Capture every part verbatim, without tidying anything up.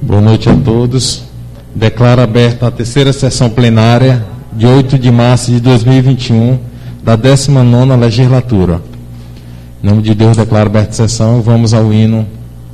Boa noite a todos. Declaro aberta a terceira sessão plenária de oito de março de dois mil e vinte e um da décima nona legislatura. Em nome de Deus, declaro aberta a sessão e vamos ao hino.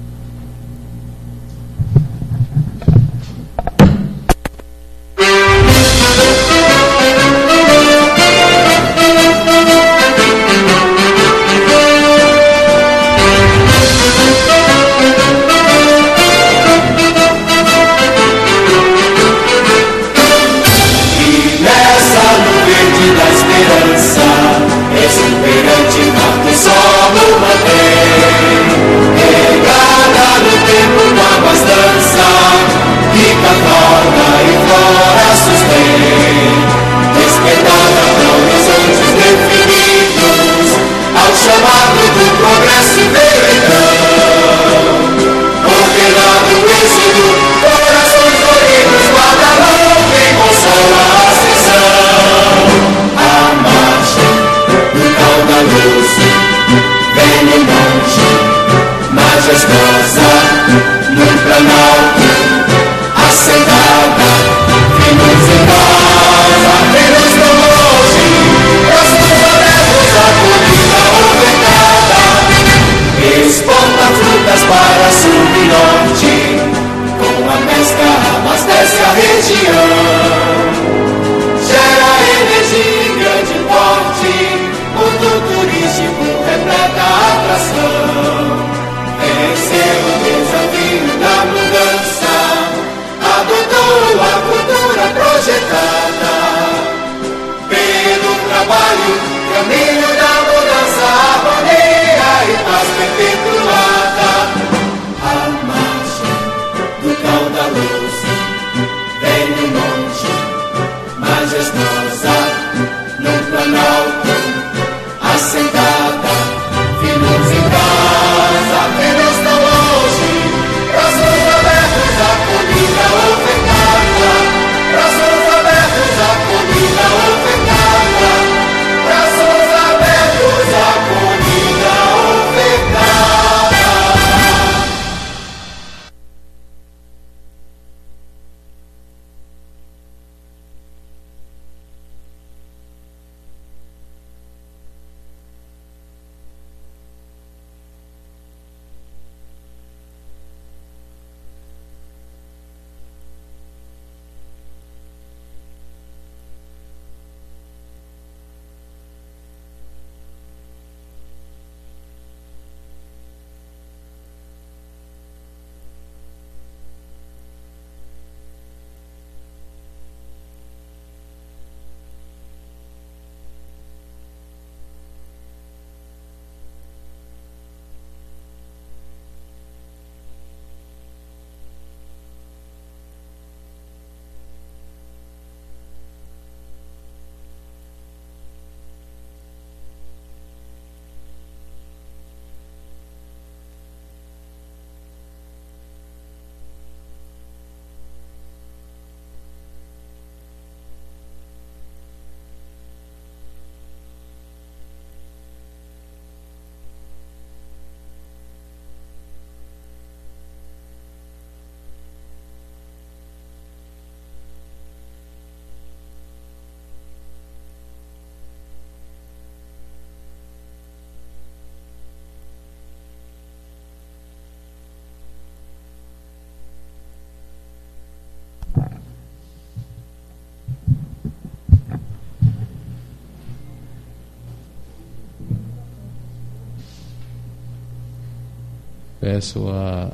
Peço à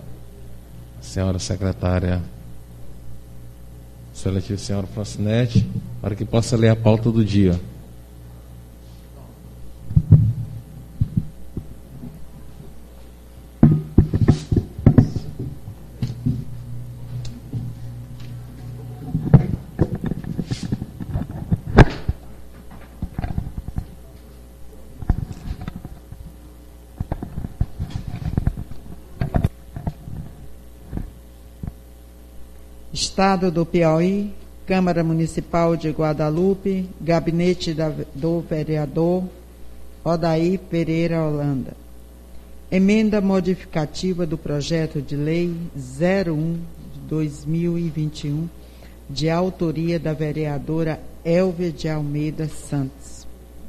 senhora secretária seletiva, senhora Francinete, para que possa ler a pauta do dia. Estado do Piauí, Câmara Municipal de Guadalupe, Gabinete da, do Vereador Odair Pereira Holanda. Emenda modificativa do projeto de lei zero um de dois mil e vinte e um, de autoria da vereadora Elvia de Almeida Santos.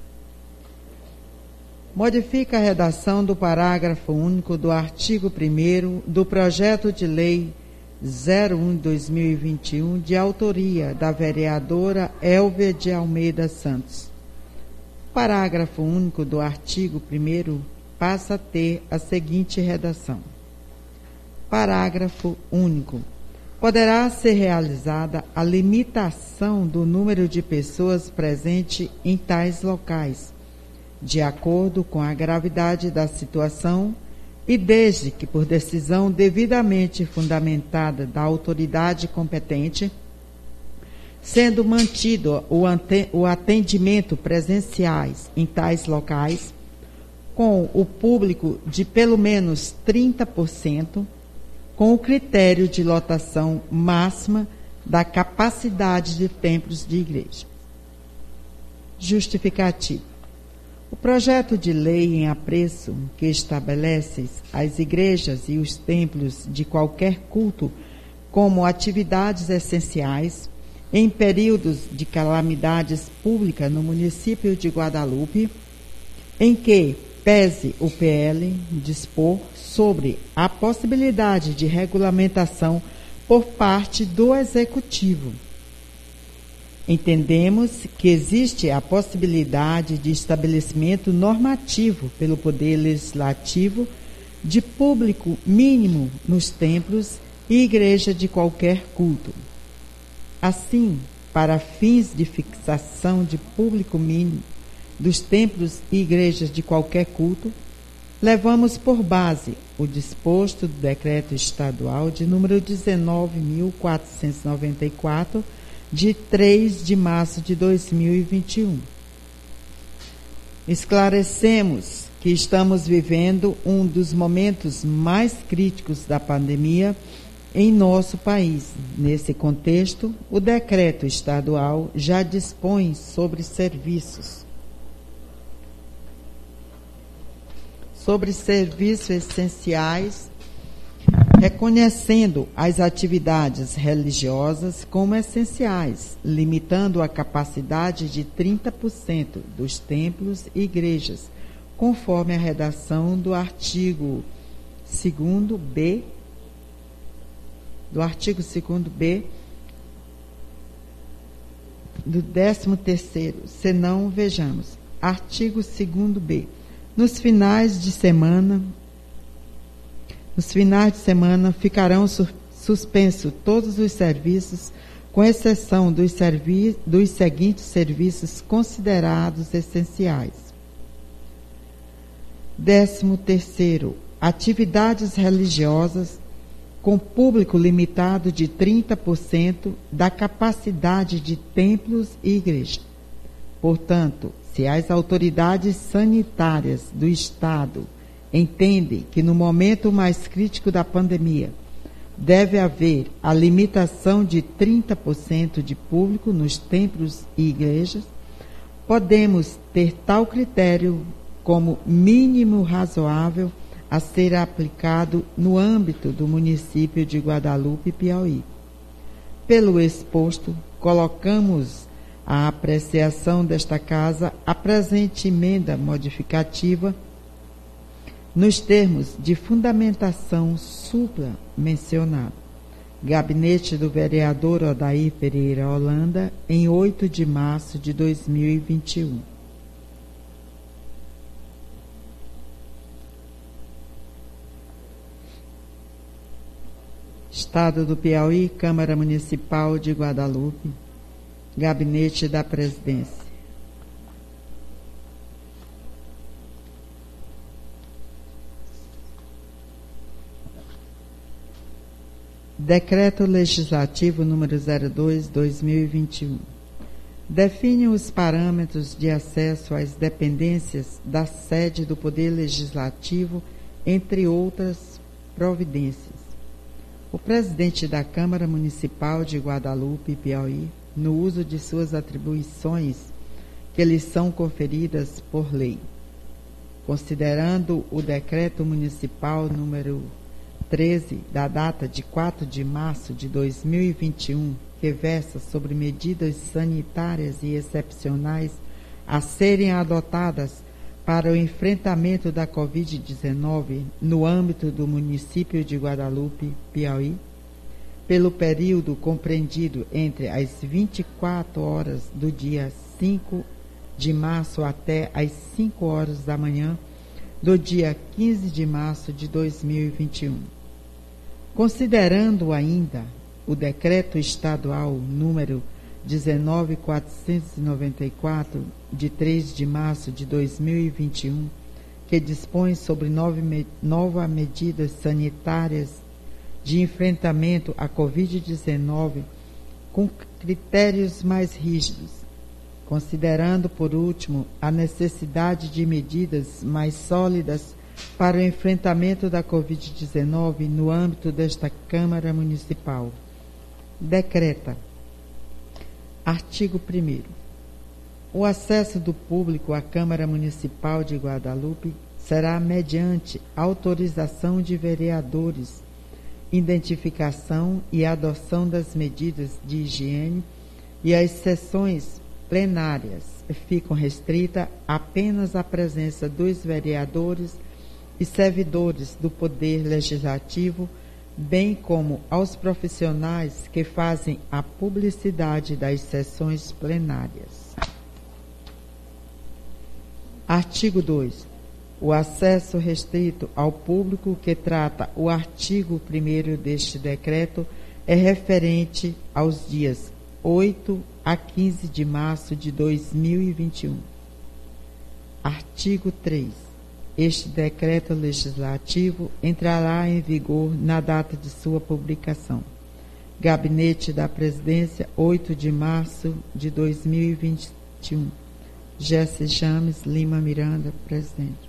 Modifica a redação do parágrafo único do artigo primeiro do projeto de lei zero um de dois mil e vinte e um, de autoria da vereadora Elvia de Almeida Santos. O parágrafo único do artigo primeiro passa a ter a seguinte redação. Parágrafo único. Poderá ser realizada a limitação do número de pessoas presentes em tais locais, de acordo com a gravidade da situação e desde que, por decisão devidamente fundamentada da autoridade competente, sendo mantido o atendimento presenciais em tais locais, com o público de pelo menos trinta por cento, com o critério de lotação máxima da capacidade de templos de igreja. Justificativo. O projeto de lei em apreço que estabelece as igrejas e os templos de qualquer culto como atividades essenciais em períodos de calamidades públicas no município de Guadalupe, em que pese o P L dispor sobre a possibilidade de regulamentação por parte do Executivo. Entendemos que existe a possibilidade de estabelecimento normativo pelo Poder Legislativo de público mínimo nos templos e igreja de qualquer culto. Assim, para fins de fixação de público mínimo dos templos e igrejas de qualquer culto, levamos por base o disposto do Decreto Estadual de número dezenove mil quatrocentos e noventa e quatro, de três de março de dois mil e vinte e um. Esclarecemos que estamos vivendo um dos momentos mais críticos da pandemia em nosso país. Nesse contexto, o Decreto Estadual já dispõe sobre serviços sobre serviços essenciais, reconhecendo as atividades religiosas como essenciais, limitando a capacidade de trinta por cento dos templos e igrejas, conforme a redação do artigo segundo B, do artigo segundo B, do décimo terceiro, senão vejamos, artigo segundo B. Nos finais de semana, nos finais de semana ficarão su- suspensos todos os serviços, com exceção dos, servi- dos seguintes serviços considerados essenciais. Décimo terceiro, atividades religiosas com público limitado de trinta por cento da capacidade de templos e igrejas. Portanto, se as autoridades sanitárias do Estado entendem que no momento mais crítico da pandemia deve haver a limitação de trinta por cento de público nos templos e igrejas, podemos ter tal critério como mínimo razoável a ser aplicado no âmbito do município de Guadalupe, Piauí. Pelo exposto, colocamos à apreciação desta Casa a presente emenda modificativa nos termos de fundamentação supra mencionado. Gabinete do vereador Odair Pereira Holanda, em oito de março de dois mil e vinte e um. Estado do Piauí, Câmara Municipal de Guadalupe, Gabinete da Presidência. Decreto Legislativo número zero dois barra dois mil e vinte e um. Define os parâmetros de acesso às dependências da sede do Poder Legislativo, entre outras providências. O presidente da Câmara Municipal de Guadalupe, Piauí, no uso de suas atribuições que lhes são conferidas por lei, considerando o Decreto Municipal número treze, da data de quatro de março de dois mil e vinte e um, que versa sobre medidas sanitárias e excepcionais a serem adotadas para o enfrentamento da covid dezenove no âmbito do município de Guadalupe, Piauí, pelo período compreendido entre as vinte e quatro horas do dia cinco de março até as cinco horas da manhã do dia quinze de março de dois mil e vinte e um. Considerando ainda o decreto estadual número dezenove mil quatrocentos e noventa e quatro, de três de março de dois mil e vinte e um, que dispõe sobre nove, novas medidas sanitárias de enfrentamento à covid dezenove com critérios mais rígidos, considerando, por último, a necessidade de medidas mais sólidas para o enfrentamento da covid dezenove no âmbito desta Câmara Municipal. Decreta. Artigo primeiro. O acesso do público à Câmara Municipal de Guadalupe será mediante autorização de vereadores, identificação e adoção das medidas de higiene, e as sessões plenárias ficam restritas apenas à presença dos vereadores e servidores do Poder Legislativo, bem como aos profissionais que fazem a publicidade das sessões plenárias. Artigo dois. O acesso restrito ao público que trata o artigo primeiro deste decreto é referente aos dias oito a quinze de março de dois mil e vinte e um. Artigo três. Este decreto legislativo entrará em vigor na data de sua publicação. Gabinete da Presidência, oito de março de dois mil e vinte e um. Jesse James Lima Miranda, presidente.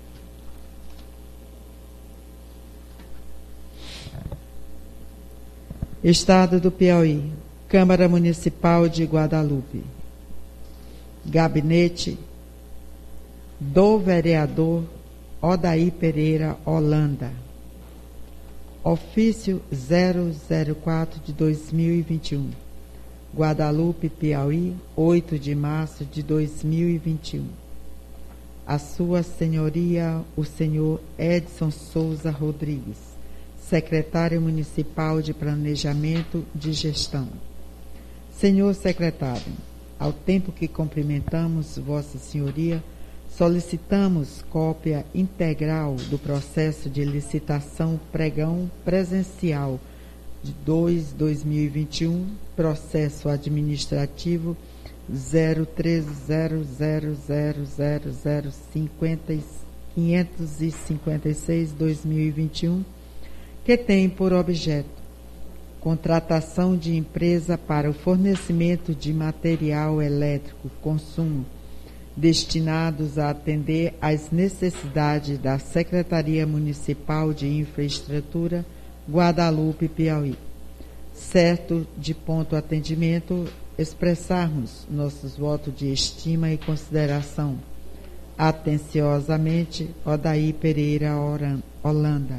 Estado do Piauí, Câmara Municipal de Guadalupe. Gabinete do vereador Odaí Pereira Holanda. Ofício zero zero quatro de dois mil e vinte e um. Guadalupe, Piauí, oito de março de dois mil e vinte e um. A Sua Senhoria, o senhor Edson Souza Rodrigues, secretário municipal de Planejamento de Gestão. Senhor secretário, ao tempo que cumprimentamos Vossa Senhoria, solicitamos cópia integral do processo de licitação pregão presencial de dois de dois mil e vinte e um, processo administrativo zero três zero zero zero zero zero quinhentos e cinquenta e seis barra dois mil e vinte e um, que tem por objeto contratação de empresa para o fornecimento de material elétrico consumo destinados a atender às necessidades da Secretaria Municipal de Infraestrutura, Guadalupe, Piauí. Certo de ponto atendimento, expressarmos nossos votos de estima e consideração. Atenciosamente, Odaí Pereira Holanda.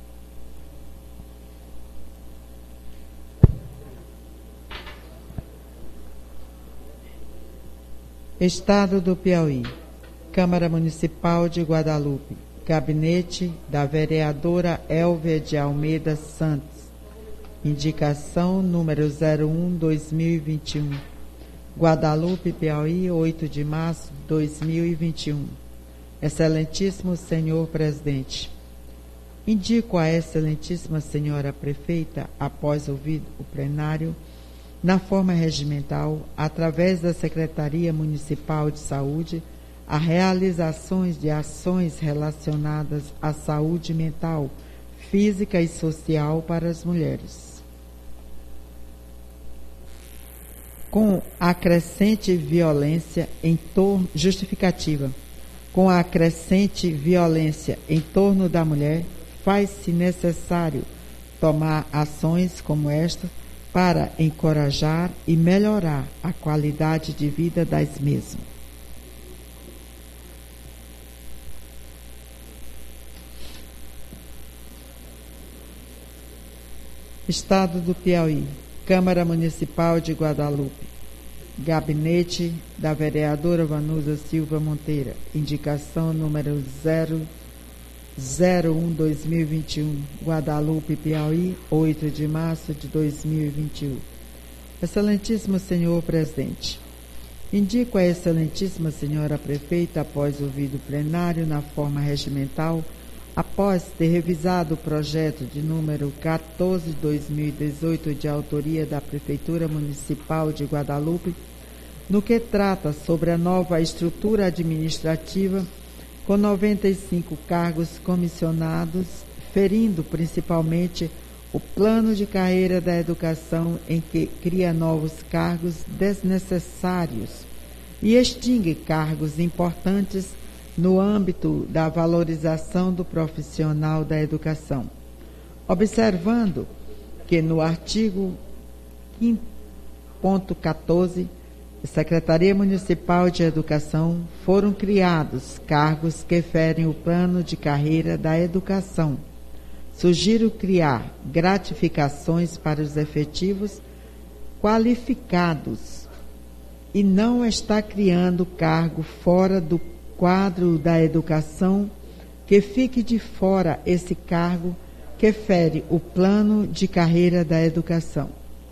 Estado do Piauí, Câmara Municipal de Guadalupe, Gabinete da vereadora Elvia de Almeida Santos, indicação número zero um barra dois mil e vinte e um, Guadalupe, Piauí, oito de março de dois mil e vinte e um. Excelentíssimo senhor presidente, indico à excelentíssima senhora prefeita, após ouvido o plenário, na forma regimental, através da Secretaria Municipal de Saúde, a realizações de ações relacionadas à saúde mental, física e social para as mulheres. Com a crescente violência em torno, justificativa, com a crescente violência em torno da mulher, faz-se necessário tomar ações como esta para encorajar e melhorar a qualidade de vida das mesmas. Estado do Piauí, Câmara Municipal de Guadalupe, Gabinete da vereadora Vanusa Silva Monteira, indicação número zero zero um barra dois mil e vinte e um, Guadalupe, Piauí, oito de março de dois mil e vinte e um. Excelentíssimo senhor presidente, indico a excelentíssima senhora prefeita, após ouvido plenário na forma regimental, após ter revisado o projeto de número quatorze de dois mil e dezoito, de autoria da Prefeitura Municipal de Guadalupe, no que trata sobre a nova estrutura administrativa, com noventa e cinco cargos comissionados, ferindo principalmente o plano de carreira da educação, em que cria novos cargos desnecessários e extingue cargos importantes no âmbito da valorização do profissional da educação. Observando que no artigo quinto ponto quatorze, Secretaria Municipal de Educação, foram criados cargos que ferem o plano de carreira da educação. Sugiro criar gratificações para os efetivos qualificados e não está criando cargo fora do quadro da educação, que fique de fora esse cargo que fere o plano de carreira da educação.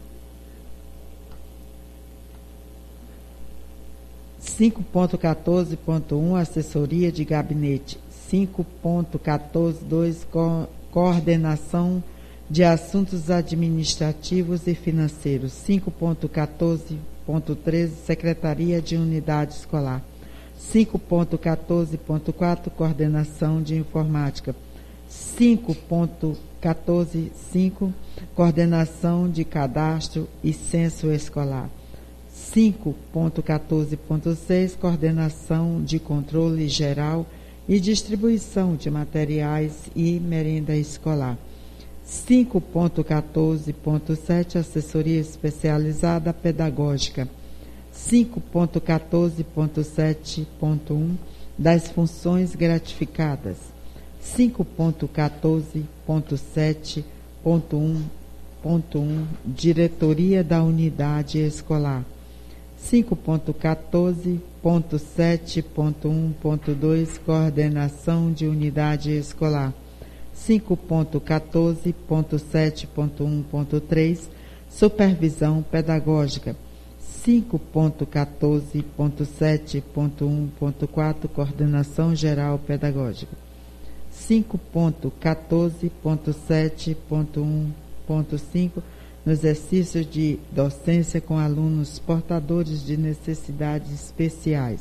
cinco ponto quatorze ponto um, assessoria de gabinete. cinco ponto quatorze ponto dois, co coordenação de assuntos administrativos e financeiros. cinco ponto quatorze ponto treze, secretaria de unidade escolar. cinco ponto quatorze ponto quatro, coordenação de informática. cinco ponto quatorze ponto cinco, coordenação de cadastro e censo escolar. cinco ponto quatorze ponto seis, coordenação de controle geral e distribuição de materiais e merenda escolar. cinco ponto quatorze ponto sete, assessoria especializada pedagógica. cinco ponto quatorze ponto sete ponto um, das funções gratificadas. cinco ponto quatorze ponto sete ponto um ponto um, diretoria da unidade escolar. cinco ponto quatorze ponto sete ponto um ponto dois, coordenação de unidade escolar. cinco ponto quatorze ponto sete ponto um ponto três, supervisão pedagógica. cinco ponto quatorze ponto sete ponto um ponto quatro, coordenação geral pedagógica. cinco ponto quatorze ponto sete ponto um ponto cinco, no exercício de docência com alunos portadores de necessidades especiais.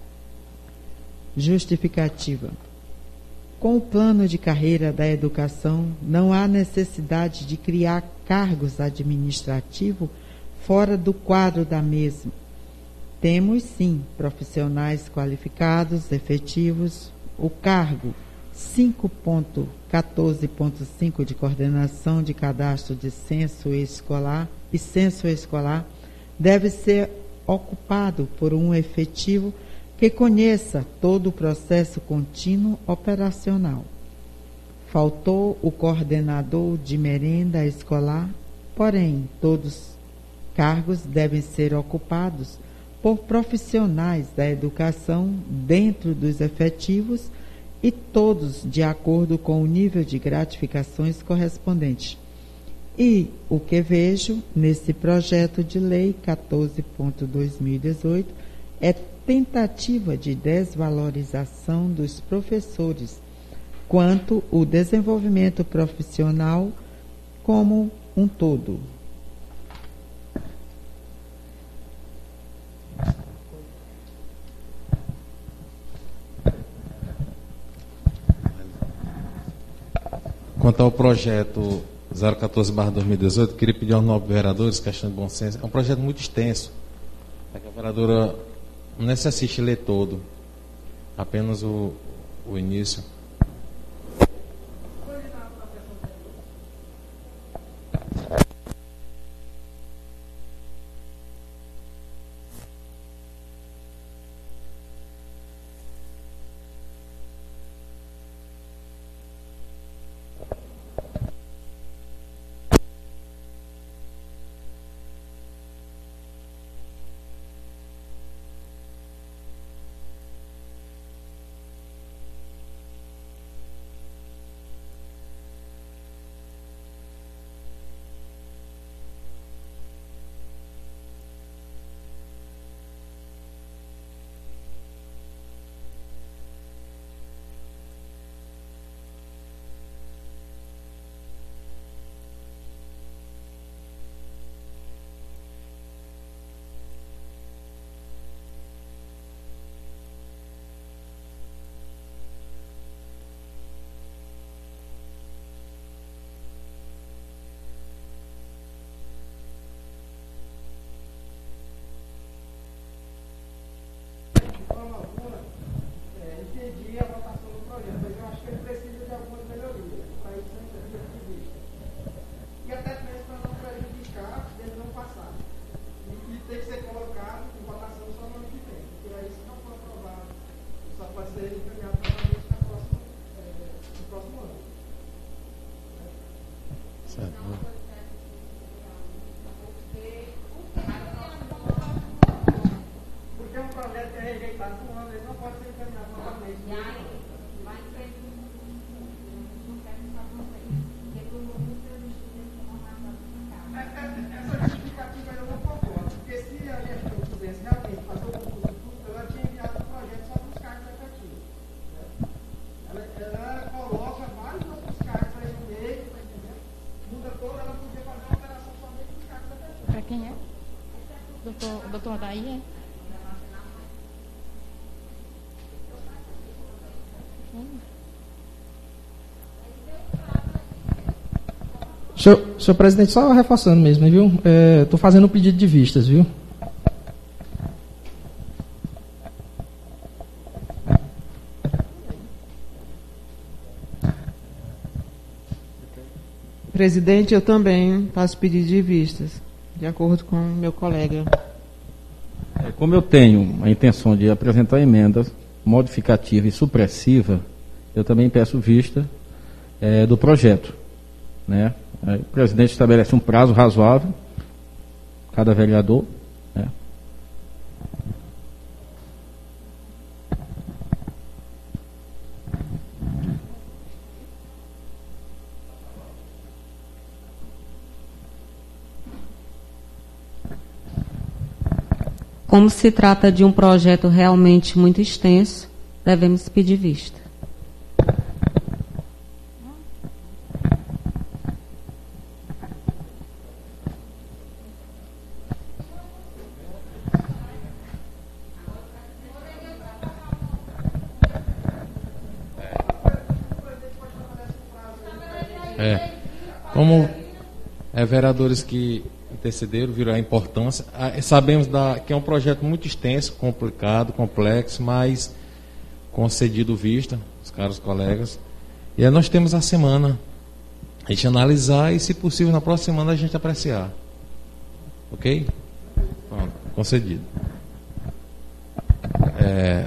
Justificativa. Com o plano de carreira da educação, não há necessidade de criar cargos administrativos fora do quadro da mesma. Temos, sim, profissionais qualificados, efetivos. O cargo cinco ponto quatorze ponto cinco, de coordenação de cadastro de censo escolar e censo escolar, deve ser ocupado por um efetivo que conheça todo o processo contínuo operacional. Faltou o coordenador de merenda escolar, porém, todos os cargos devem ser ocupados por profissionais da educação dentro dos efetivos e todos de acordo com o nível de gratificações correspondente. E o que vejo nesse projeto de lei quatorze ponto dois mil e dezoito é tentativa de desvalorização dos professores quanto o desenvolvimento profissional como um todo. Quanto ao projeto zero quatorze barra dois mil e dezoito, queria pedir aos nobres vereadores, questão de bom senso, é um projeto muito extenso, é que a vereadora não necessita ler todo, apenas o, o início. Doutor Daí, é? Senhor, senhor presidente, só reforçando mesmo, viu? Estou é, fazendo um pedido de vistas, viu? Presidente, eu também faço pedido de vistas, de acordo com o meu colega. É, como eu tenho a intenção de apresentar emendas modificativa e supressiva, eu também peço vista é, do projeto, né? Aí, o presidente estabelece um prazo razoável, cada vereador, né? Como se trata de um projeto realmente muito extenso, devemos pedir vista. É, como é, vereadores que intercederam, viram a importância, sabemos da, que é um projeto muito extenso, complicado, complexo, mas concedido vista, os caros colegas, e aí nós temos a semana, a gente analisar e, se possível, na próxima semana a gente apreciar. Ok? Pronto, concedido. É...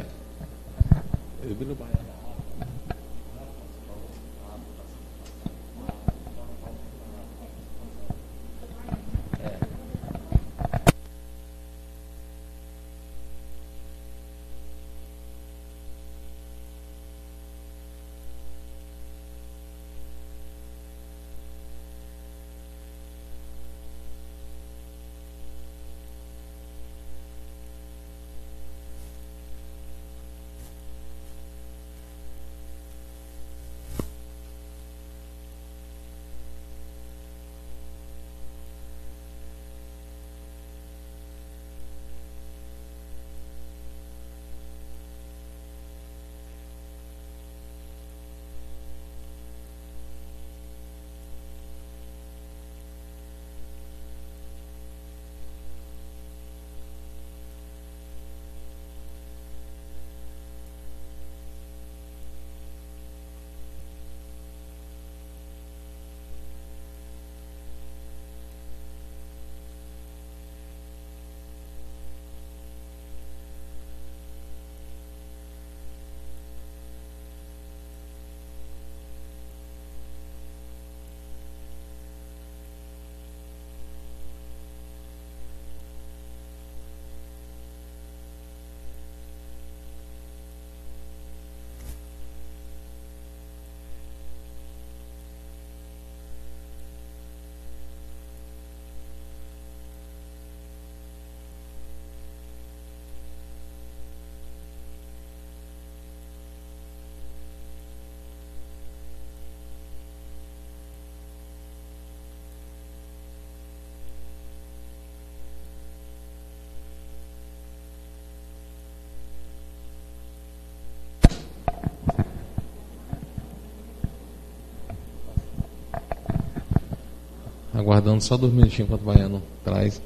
Aguardando só dois minutinhos enquanto o baiano traz.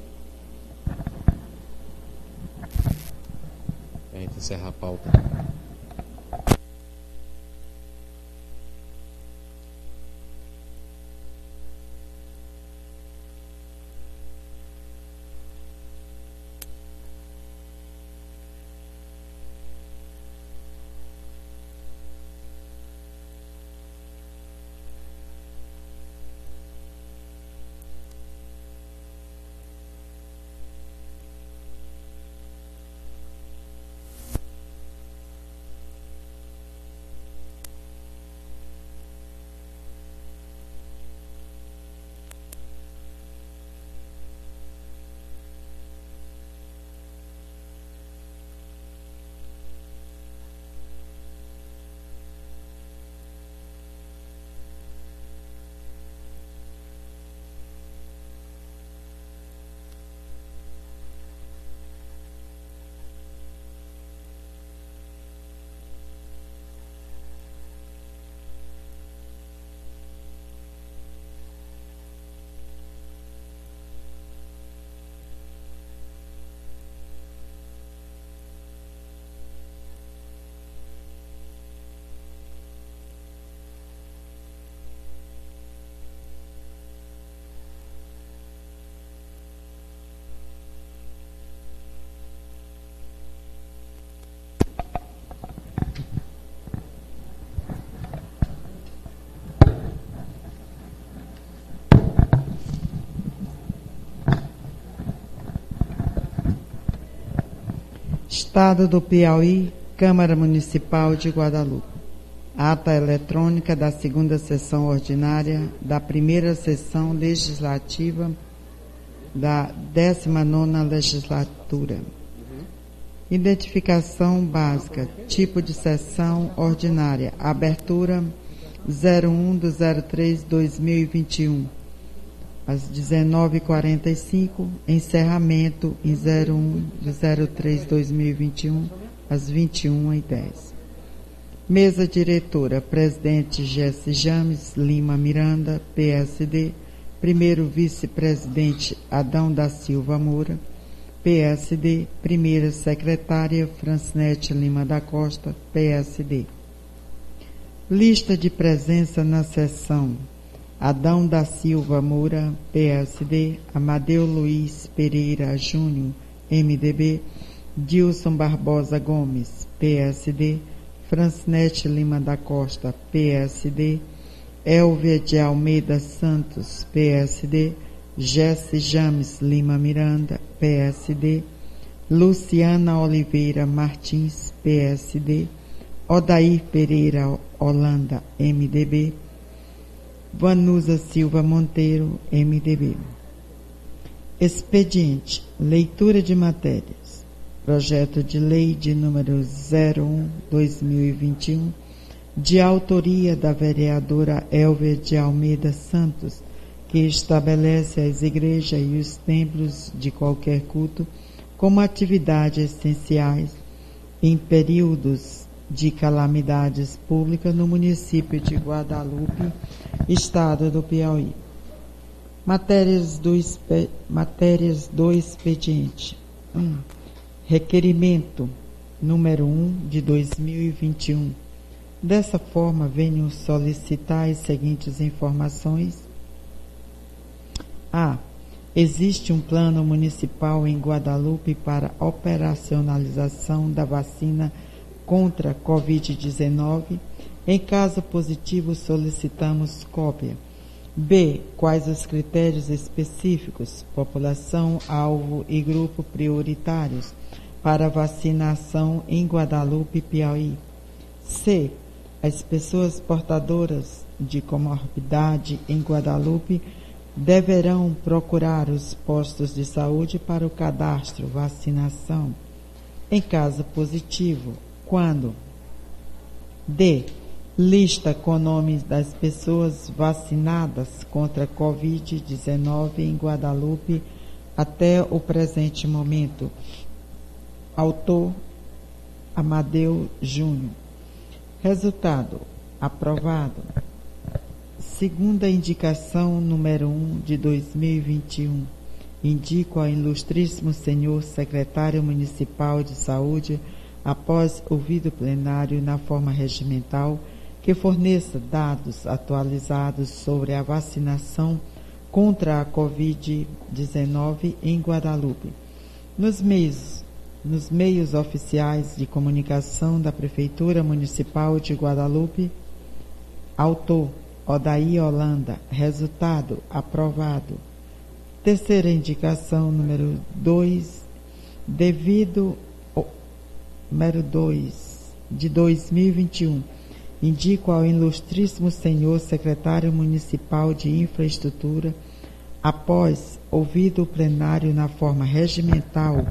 A gente encerra a pauta. Estado do Piauí, Câmara Municipal de Guadalupe. Ata eletrônica da segunda sessão ordinária da primeira sessão legislativa da décima nona legislatura. Identificação básica, tipo de sessão ordinária, abertura zero um do zero três de dois mil e vinte e um, às dezenove e quarenta e cinco, encerramento em zero um do zero três de dois mil e vinte e um, às vinte e uma e dez. Mesa diretora, presidente Jesse James Lima Miranda, P S D, primeiro vice-presidente Adão da Silva Moura, P S D, primeira secretária Francinete Lima da Costa, P S D. Lista de presença na sessão: Adão da Silva Moura, P S D, Amadeu Luiz Pereira Júnior, M D B, Dilson Barbosa Gomes, P S D, Francinete Lima da Costa, P S D, Elvia de Almeida Santos, P S D, Jesse James Lima Miranda, P S D, Luciana Oliveira Martins, P S D, Odair Pereira Holanda, M D B, Vanusa Silva Monteiro, M D B. Expediente: leitura de matérias. Projeto de lei de número zero um barra dois mil e vinte e um, de autoria da vereadora Elvia de Almeida Santos, que estabelece as igrejas e os templos de qualquer culto como atividades essenciais em períodos de calamidades públicas no município de Guadalupe, estado do Piauí. Matérias do, expe... Matérias do expediente. Um. Requerimento número um de dois mil e vinte e um. Dessa forma, venho solicitar as seguintes informações. A. Existe um plano municipal em Guadalupe para operacionalização da vacina contra a covid dezenove. Em caso positivo, solicitamos cópia. B. Quais os critérios específicos, população, alvo e grupo prioritários para vacinação em Guadalupe, Piauí? C. As pessoas portadoras de comorbidade em Guadalupe deverão procurar os postos de saúde para o cadastro vacinação. Em caso positivo, quando? D. Lista com nomes das pessoas vacinadas contra a covid dezenove em Guadalupe até o presente momento. Autor: Amadeu Júnior. Resultado: aprovado. Segunda indicação número um de dois mil e vinte e um. Indico ao ilustríssimo senhor secretário municipal de saúde, após ouvido plenário na forma regimental, que forneça dados atualizados sobre a vacinação contra a covid dezenove em Guadalupe. Nos meios, nos meios oficiais de comunicação da Prefeitura Municipal de Guadalupe. Autor: Odair Holanda. Resultado: aprovado. Terceira indicação número dois, devido número dois de dois mil e vinte e um. Indico ao ilustríssimo senhor secretário municipal de infraestrutura, após ouvido o plenário na forma regimental,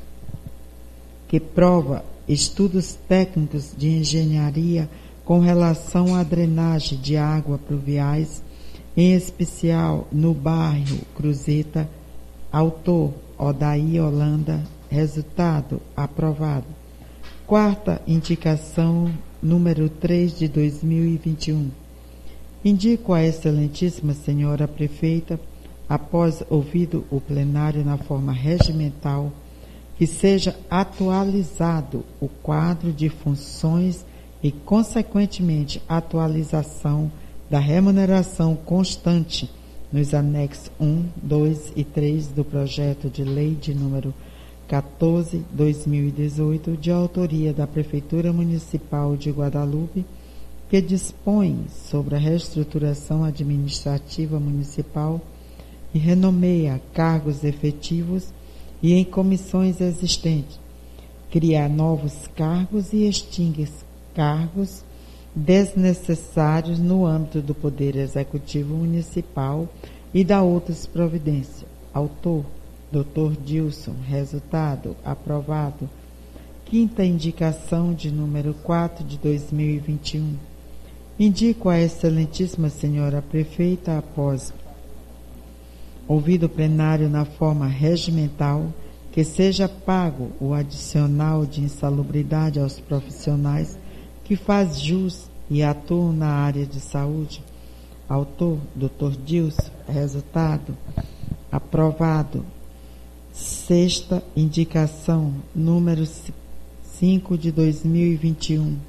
que prova estudos técnicos de engenharia com relação à drenagem de água pluviais, em especial no bairro Cruzeta. Autor: Odair Holanda. Resultado: aprovado. Quarta indicação número três de dois mil e vinte e um. Indico à excelentíssima senhora prefeita, após ouvido o plenário na forma regimental, que seja atualizado o quadro de funções e, consequentemente, atualização da remuneração constante nos anexos um, dois e três do projeto de lei de número quatorze barra dois mil e dezoito, de autoria da Prefeitura Municipal de Guadalupe, que dispõe sobre a reestruturação administrativa municipal e renomeia cargos efetivos e em comissões existentes, criar novos cargos e extinguir cargos desnecessários no âmbito do Poder Executivo Municipal e da outras providências. Autor, doutor Dilson. Resultado, aprovado. Quinta indicação de número quatro de dois mil e vinte e um. Indico à excelentíssima senhora prefeita, após ouvido o plenário na forma regimental, que seja pago o adicional de insalubridade aos profissionais que faz jus e atuam na área de saúde. Autor, doutor Dilson. Resultado, aprovado. Sexta indicação, número cinco de dois mil e vinte e um.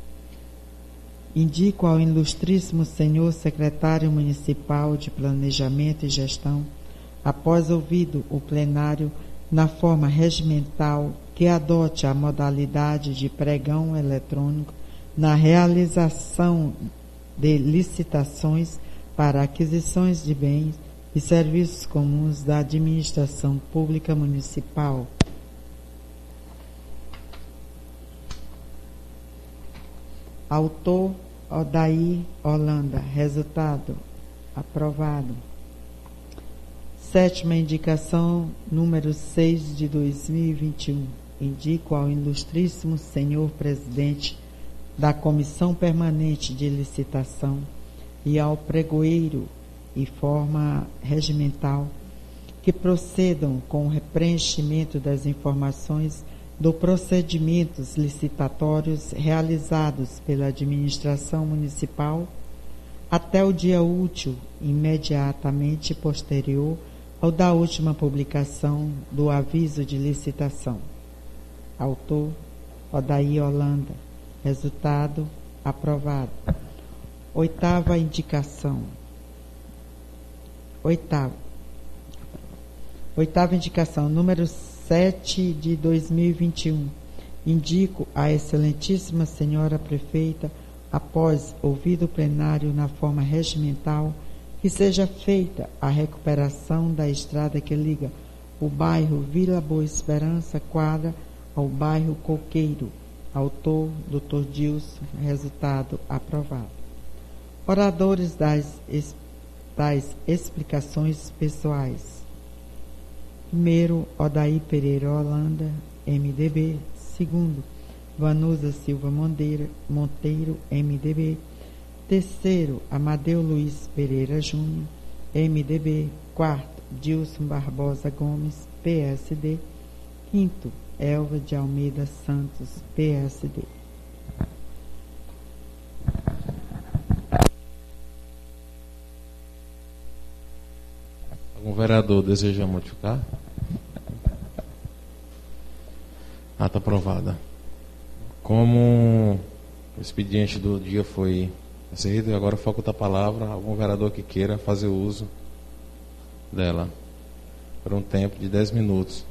Indico ao ilustríssimo senhor secretário municipal de Planejamento e Gestão, após ouvido o plenário na forma regimental, que adote a modalidade de pregão eletrônico na realização de licitações para aquisições de bens e serviços comuns da administração pública municipal. Autor, Odair Holanda. Resultado, aprovado. Sétima indicação, número seis de dois mil e vinte e um. Indico ao ilustríssimo senhor presidente da Comissão Permanente de Licitação e ao pregoeiro e forma regimental que procedam com o preenchimento das informações dos procedimentos licitatórios realizados pela administração municipal até o dia útil imediatamente posterior ao da última publicação do aviso de licitação. Autor, Odair Holanda. Resultado, aprovado. Oitava indicação. Oitava. Oitava indicação, número sete de dois mil e vinte e um. Indico à excelentíssima senhora prefeita, após ouvido o plenário na forma regimental, que seja feita a recuperação da estrada que liga o bairro Vila Boa Esperança Quadra ao bairro Coqueiro. Autor, doutor Dilson. Resultado, aprovado. Oradores das, das explicações pessoais. Primeiro, Odair Pereira Holanda, M D B. Segundo, Vanusa Silva Monteiro, Monteiro, M D B. Terceiro, Amadeu Luiz Pereira Júnior, M D B. Quarto, Dilson Barbosa Gomes, P S D. Quinto, Elva de Almeida Santos, P S D. Algum vereador deseja modificar? Ata aprovada. Como o expediente do dia foi encerrado, agora faculta a palavra a algum vereador que queira fazer uso dela por um tempo de dez minutos.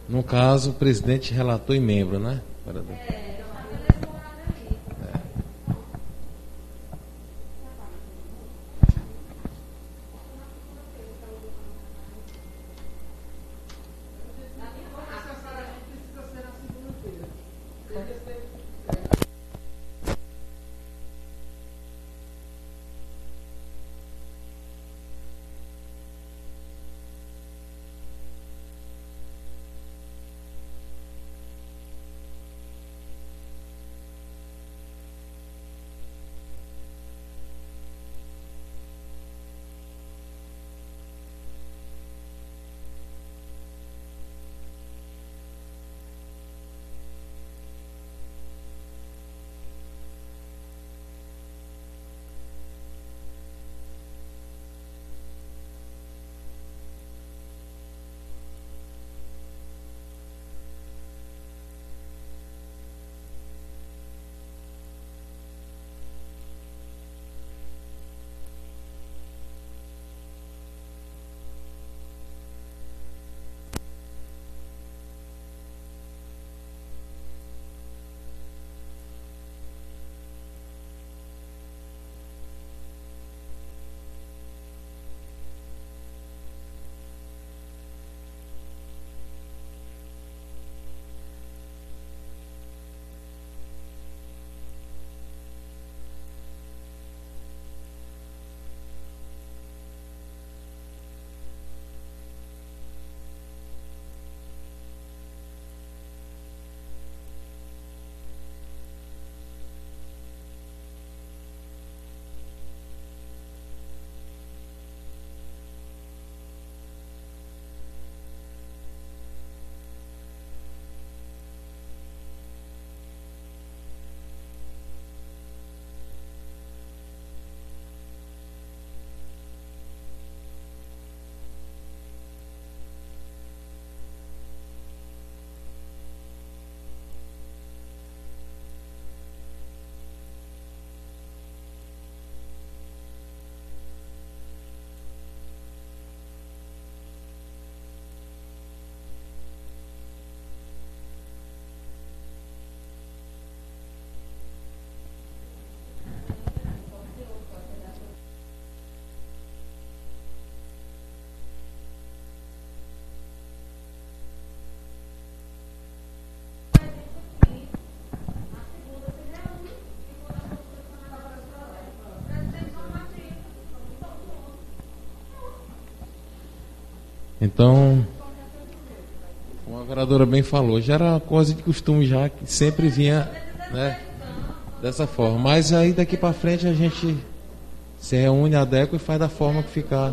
No caso, presidente, relator e membro, né, vereador? Então, como a vereadora bem falou, já era uma coisa de costume já, que sempre vinha, né, dessa forma. Mas aí daqui para frente a gente se reúne, adequa e faz da forma que ficar.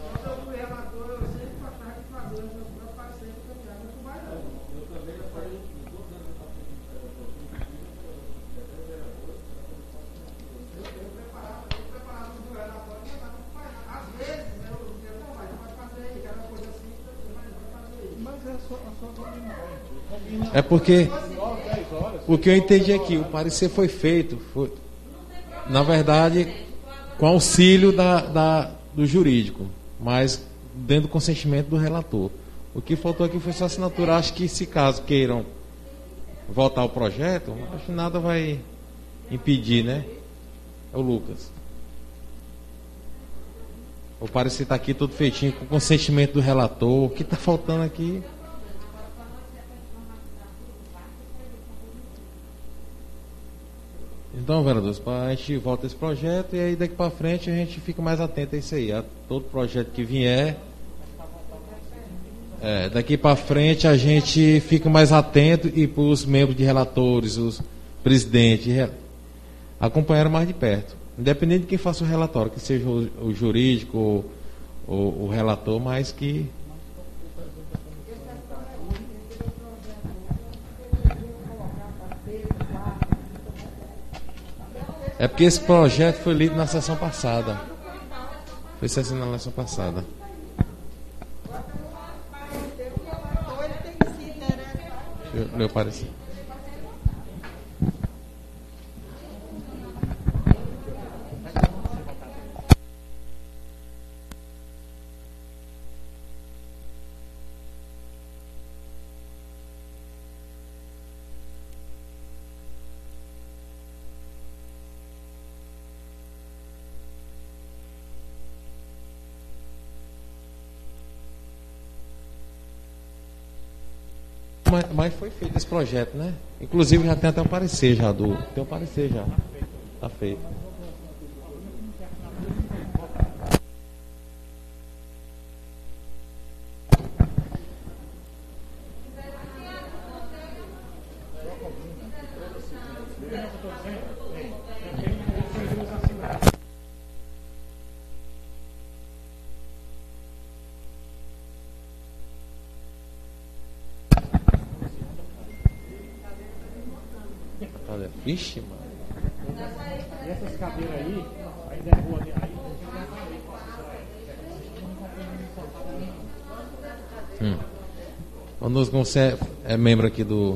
É porque, porque eu entendi aqui, o parecer foi feito, foi, na verdade, com auxílio da, da, do jurídico, mas dentro do consentimento do relator. O que faltou aqui foi só assinatura. Acho que, se caso queiram votar o projeto, acho que nada vai impedir, né? É o Lucas. O parecer está aqui todo feitinho, com consentimento do relator. O que está faltando aqui? Então, vereadores, a gente volta esse projeto e aí daqui para frente a gente fica mais atento a isso aí. A todo projeto que vier, é, daqui para frente a gente fica mais atento e para os membros de relatores, os presidentes, acompanhar mais de perto. Independente de quem faça o relatório, que seja o, o jurídico ou, ou o relator, mas que... É porque esse projeto foi lido na sessão passada. Foi sessão na sessão passada. Deixa eu ler o parecer. Mas, mas foi feito esse projeto, né? Inclusive já tem até um parecer já do. Tem um parecer já. Tá feito. Vixe, mano. E essas cadeiras aí, ainda é boa. Aí... Hum. Quando você é, é membro aqui do.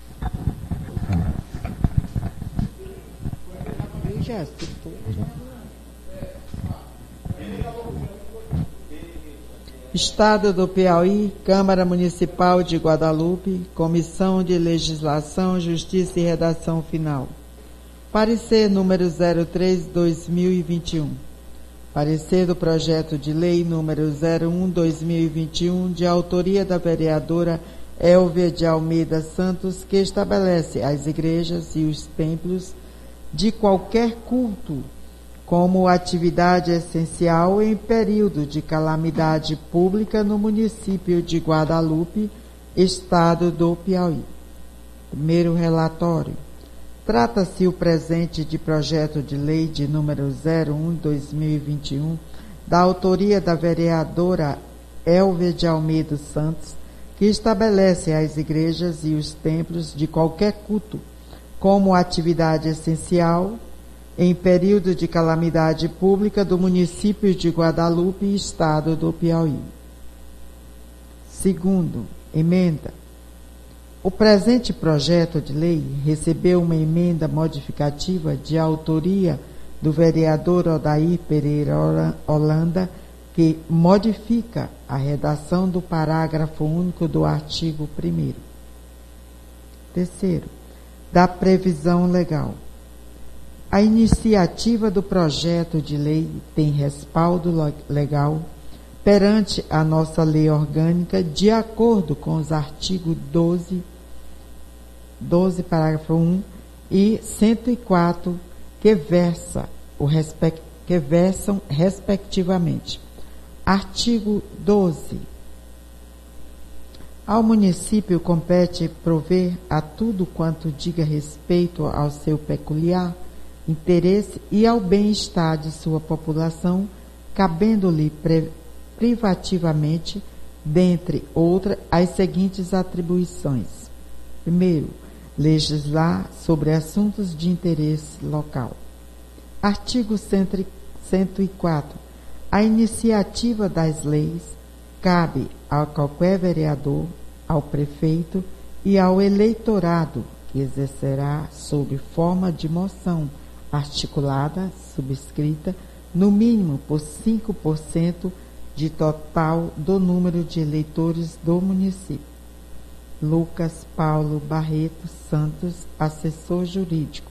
Já citou. Estado do Piauí, Câmara Municipal de Guadalupe, Comissão de Legislação, Justiça e Redação Final. Parecer número zero três barra dois mil e vinte e um. Parecer do projeto de lei número zero um barra dois mil e vinte e um, de autoria da vereadora Elvia de Almeida Santos, que estabelece as igrejas e os templos de qualquer culto como atividade essencial em período de calamidade pública no município de Guadalupe, Estado do Piauí. Primeiro relatório. Trata-se o presente de projeto de lei de número zero um barra dois mil e vinte e um, da autoria da vereadora Elvia de Almeida Santos, que estabelece as igrejas e os templos de qualquer culto como atividade essencial em período de calamidade pública do município de Guadalupe, Estado do Piauí. Segundo, emenda. O presente projeto de lei recebeu uma emenda modificativa de autoria do vereador Odair Pereira Holanda, que modifica a redação do parágrafo único do artigo primeiro. Terceiro, da previsão legal. A iniciativa do projeto de lei tem respaldo legal perante a nossa lei orgânica, de acordo com os artigos doze, doze, parágrafo um e cento e quatro, que, versa o respect, que versam respectivamente. Artigo doze. Ao município compete prover a tudo quanto diga respeito ao seu peculiar interesse e ao bem-estar de sua população, cabendo-lhe privativamente, dentre outras, as seguintes atribuições. Primeiro, legislar sobre assuntos de interesse local. Artigo cento e quatro. A iniciativa das leis cabe a qualquer vereador, ao prefeito e ao eleitorado, que exercerá sob forma de moção articulada, subscrita, no mínimo por cinco por cento de total do número de eleitores do município. Lucas Paulo Barreto Santos, assessor jurídico.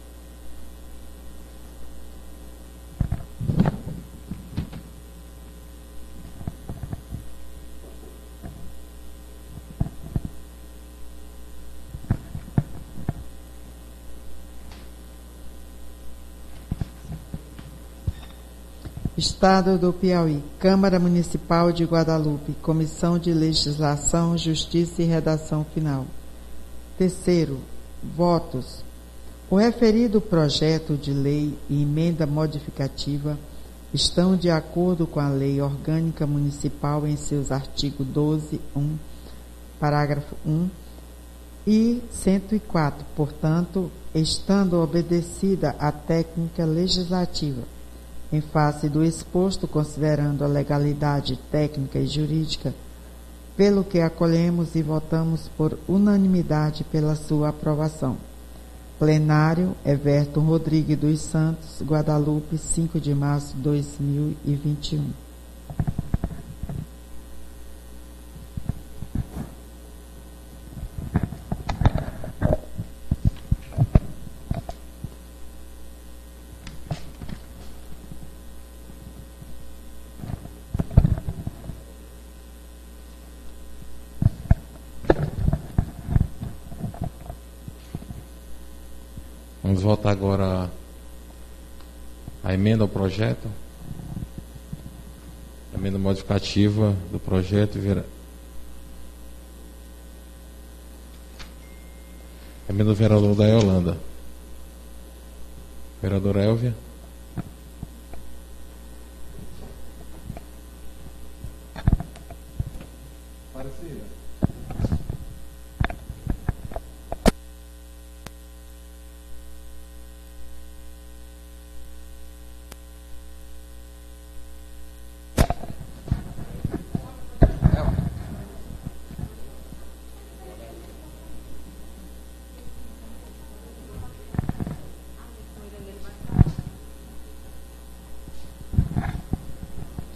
Estado do Piauí, Câmara Municipal de Guadalupe, Comissão de Legislação, Justiça e Redação Final. Terceiro, votos. O referido projeto de lei e emenda modificativa estão de acordo com a Lei Orgânica Municipal em seus artigos doze, um, parágrafo um e cento e quatro, portanto, estando obedecida a técnica legislativa. Em face do exposto, considerando a legalidade técnica e jurídica, pelo que acolhemos e votamos por unanimidade pela sua aprovação. Plenário, Everton Rodrigues dos Santos, Guadalupe, cinco de março de dois mil e vinte e um. Vamos votar agora a emenda ao projeto. A emenda modificativa do projeto. Vera... A emenda do vereador da Holanda. Vereadora Elvia.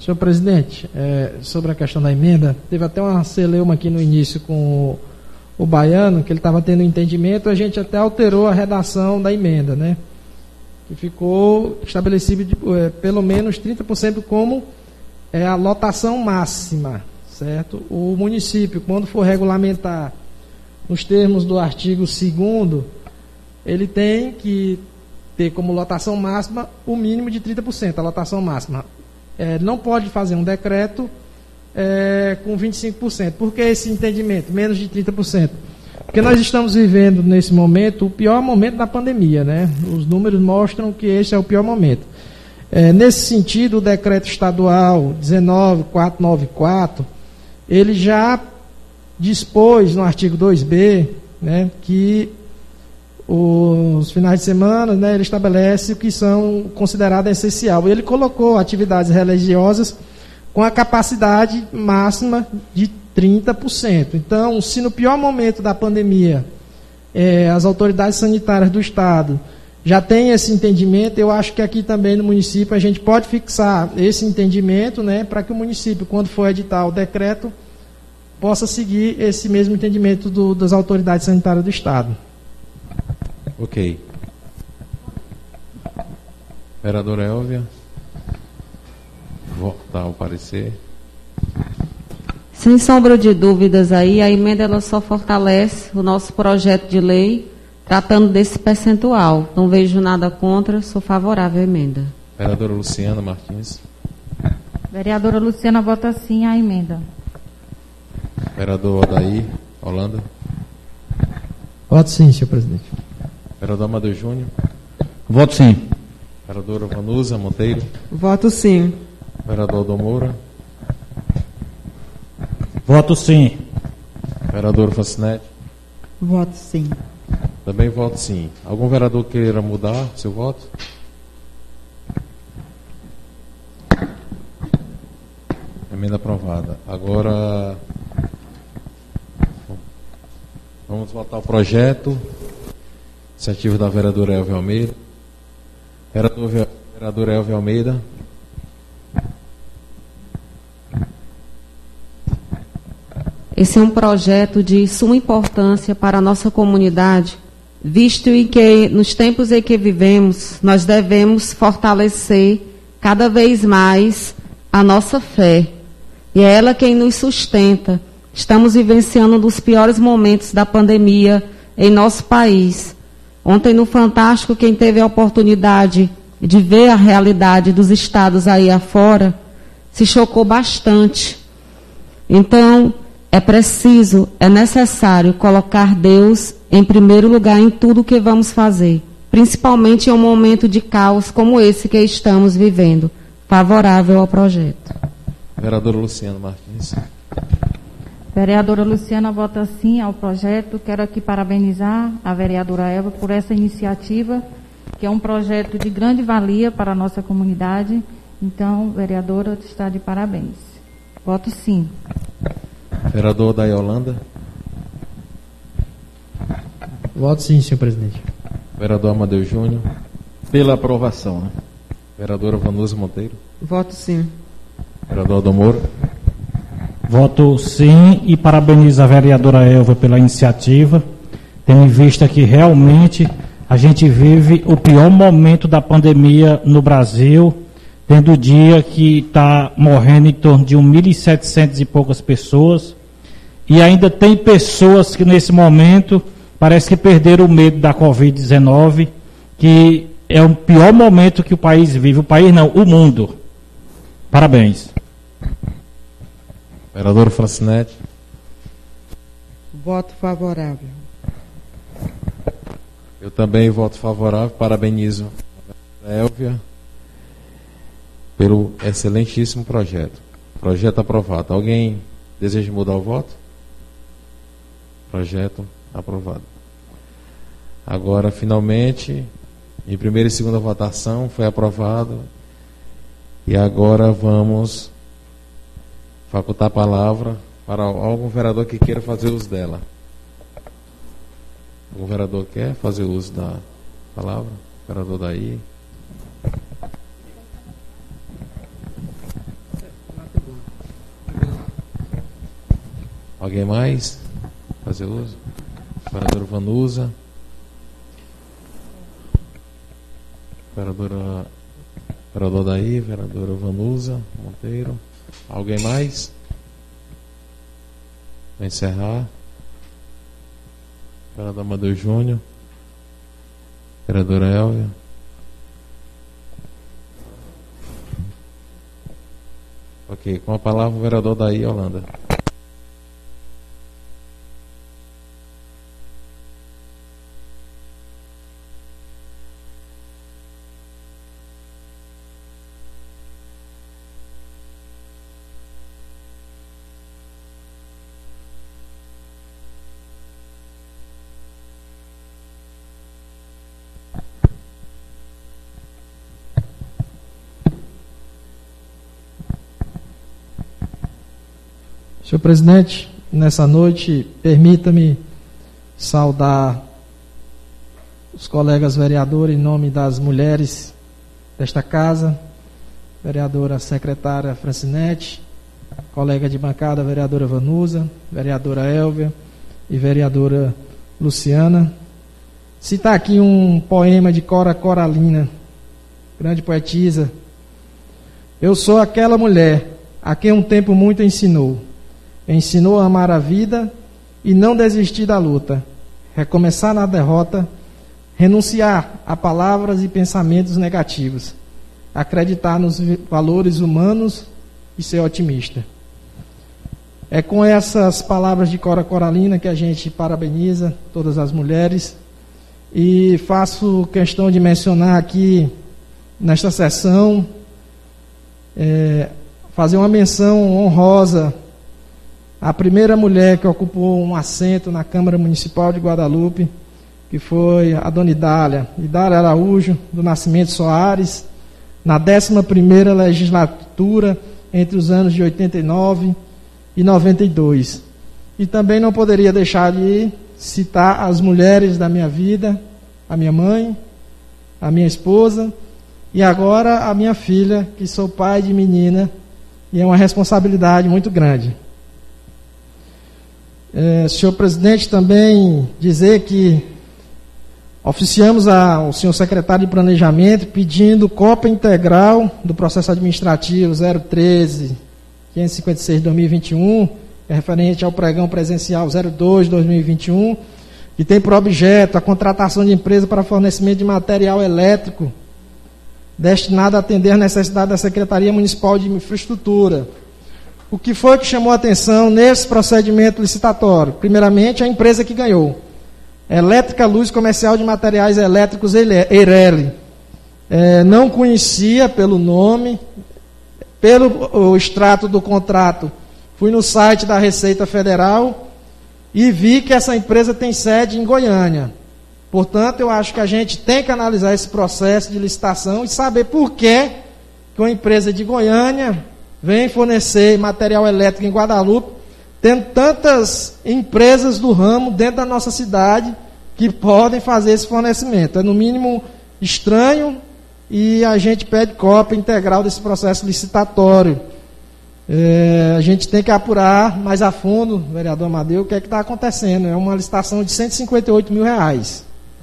Senhor presidente, é, sobre a questão da emenda, teve até uma celeuma aqui no início com o, o Baiano, que ele estava tendo entendimento, a gente até alterou a redação da emenda, né? Que ficou estabelecido de, é, pelo menos trinta por cento como é, a lotação máxima, certo? O município, quando for regulamentar nos termos do artigo segundo, ele tem que ter como lotação máxima o mínimo de trinta por cento, a lotação máxima. É, não pode fazer um decreto é, com vinte e cinco por cento. Por que esse entendimento? Menos de trinta por cento. Porque nós estamos vivendo, nesse momento, o pior momento da pandemia, né? Os números mostram que esse é o pior momento. É, nesse sentido, o decreto estadual dezenove mil quatrocentos e noventa e quatro, ele já dispôs no artigo dois B, né, que os finais de semana, né, ele estabelece o que são considerados essencial. Ele colocou atividades religiosas com a capacidade máxima de trinta por cento. Então, se no pior momento da pandemia é, as autoridades sanitárias do Estado já têm esse entendimento, eu acho que aqui também no município a gente pode fixar esse entendimento, né, para que o município, quando for editar o decreto, possa seguir esse mesmo entendimento do, das autoridades sanitárias do Estado. Ok. Vereadora Elvia, votar o parecer. Sem sombra de dúvidas aí, a emenda ela só fortalece o nosso projeto de lei tratando desse percentual. Não vejo nada contra, sou favorável à emenda. Vereadora Luciana Martins. Vereadora Luciana vota sim à emenda. Vereador Odair Holanda. Voto sim, senhor presidente. Vereador Amadeu Júnior. Voto sim. Vereadora Vanusa Monteiro. Voto sim. Vereador Aldo Moura. Voto sim. Vereador Facinete. Voto sim. Também voto sim. Algum vereador queira mudar seu voto? Emenda aprovada. Agora vamos votar o projeto. Iniciativa da vereadora Elvia Almeida. Vereador, vereadora Elvia Almeida. Esse é um projeto de suma importância para a nossa comunidade, visto em que, nos tempos em que vivemos, nós devemos fortalecer cada vez mais a nossa fé. E é ela quem nos sustenta. Estamos vivenciando um dos piores momentos da pandemia em nosso país. Ontem, no Fantástico, quem teve a oportunidade de ver a realidade dos estados aí afora, se chocou bastante. Então, é preciso, é necessário colocar Deus em primeiro lugar em tudo o que vamos fazer, principalmente em um momento de caos como esse que estamos vivendo. Favorável ao projeto. Vereadora Luciana Martins. Vereadora Luciana vota sim ao projeto. Quero aqui parabenizar a vereadora Elva por essa iniciativa, que é um projeto de grande valia para a nossa comunidade. Então, vereadora, está de parabéns. Voto sim. Vereador Odair Holanda. Voto sim, senhor presidente. Vereador Amadeu Júnior. Pela aprovação, né? Vereadora Vanusa Monteiro. Voto sim. Vereador Aldo Moura. Voto sim e parabenizo a vereadora Elva pela iniciativa, tendo em vista que realmente a gente vive o pior momento da pandemia no Brasil, tendo o dia que está morrendo em torno de mil e setecentas e poucas pessoas, e ainda tem pessoas que nesse momento parece que perderam o medo da covid dezenove, que é o pior momento que o país vive, o país não, o mundo. Parabéns. Vereador Francinete. Voto favorável. Eu também voto favorável. Parabenizo a Elvia pelo excelentíssimo projeto. Projeto aprovado. Alguém deseja mudar o voto? Projeto aprovado. Agora, finalmente, em primeira e segunda votação, foi aprovado. E agora vamos facultar a palavra para algum vereador que queira fazer uso dela. Algum vereador quer fazer uso da palavra? Vereador daí. Alguém mais? Fazer uso? Vereadora Vanusa. Vereadora Vereador Daí, vereadora Vanusa Monteiro. Alguém mais? Para encerrar. Vereador Amadeu Júnior. Vereadora Elvia. Ok, com a palavra o vereador Daí, Holanda. Senhor presidente, nessa noite, permita-me saudar os colegas vereadores em nome das mulheres desta casa, vereadora secretária Francinete, colega de bancada, vereadora Vanusa, vereadora Elvia e vereadora Luciana. Citar aqui um poema de Cora Coralina, grande poetisa. Eu sou aquela mulher a quem um tempo muito ensinou. Ensinou a amar a vida e não desistir da luta, recomeçar na derrota, renunciar a palavras e pensamentos negativos, acreditar nos valores humanos e ser otimista. É com essas palavras de Cora Coralina que a gente parabeniza todas as mulheres e faço questão de mencionar aqui nesta sessão, é, fazer uma menção honrosa a primeira mulher que ocupou um assento na Câmara Municipal de Guadalupe, que foi a dona Idália, Idália Araújo, do Nascimento Soares, na décima primeira legislatura, entre os anos de oitenta e nove e noventa e dois. E também não poderia deixar de citar as mulheres da minha vida, a minha mãe, a minha esposa, e agora a minha filha, que sou pai de menina, e é uma responsabilidade muito grande. É, senhor presidente, também dizer que oficiamos ao senhor secretário de Planejamento pedindo cópia integral do processo administrativo zero treze, quinhentos e cinquenta e seis de dois mil e vinte e um, é referente ao pregão presencial zero dois de dois mil e vinte e um, que tem por objeto a contratação de empresa para fornecimento de material elétrico destinado a atender a necessidade da Secretaria Municipal de Infraestrutura. O que foi que chamou a atenção nesse procedimento licitatório? Primeiramente, a empresa que ganhou. Elétrica Luz Comercial de Materiais Elétricos Eireli. É, não conhecia pelo nome, pelo o extrato do contrato. Fui no site da Receita Federal e vi que essa empresa tem sede em Goiânia. Portanto, eu acho que a gente tem que analisar esse processo de licitação e saber por que que uma empresa de Goiânia vem fornecer material elétrico em Guadalupe, tendo tantas empresas do ramo dentro da nossa cidade que podem fazer esse fornecimento. É no mínimo estranho e a gente pede cópia integral desse processo licitatório. É, a gente tem que apurar mais a fundo, vereador Amadeu, o que é que está acontecendo. É uma licitação de cento e cinquenta e oito mil reais.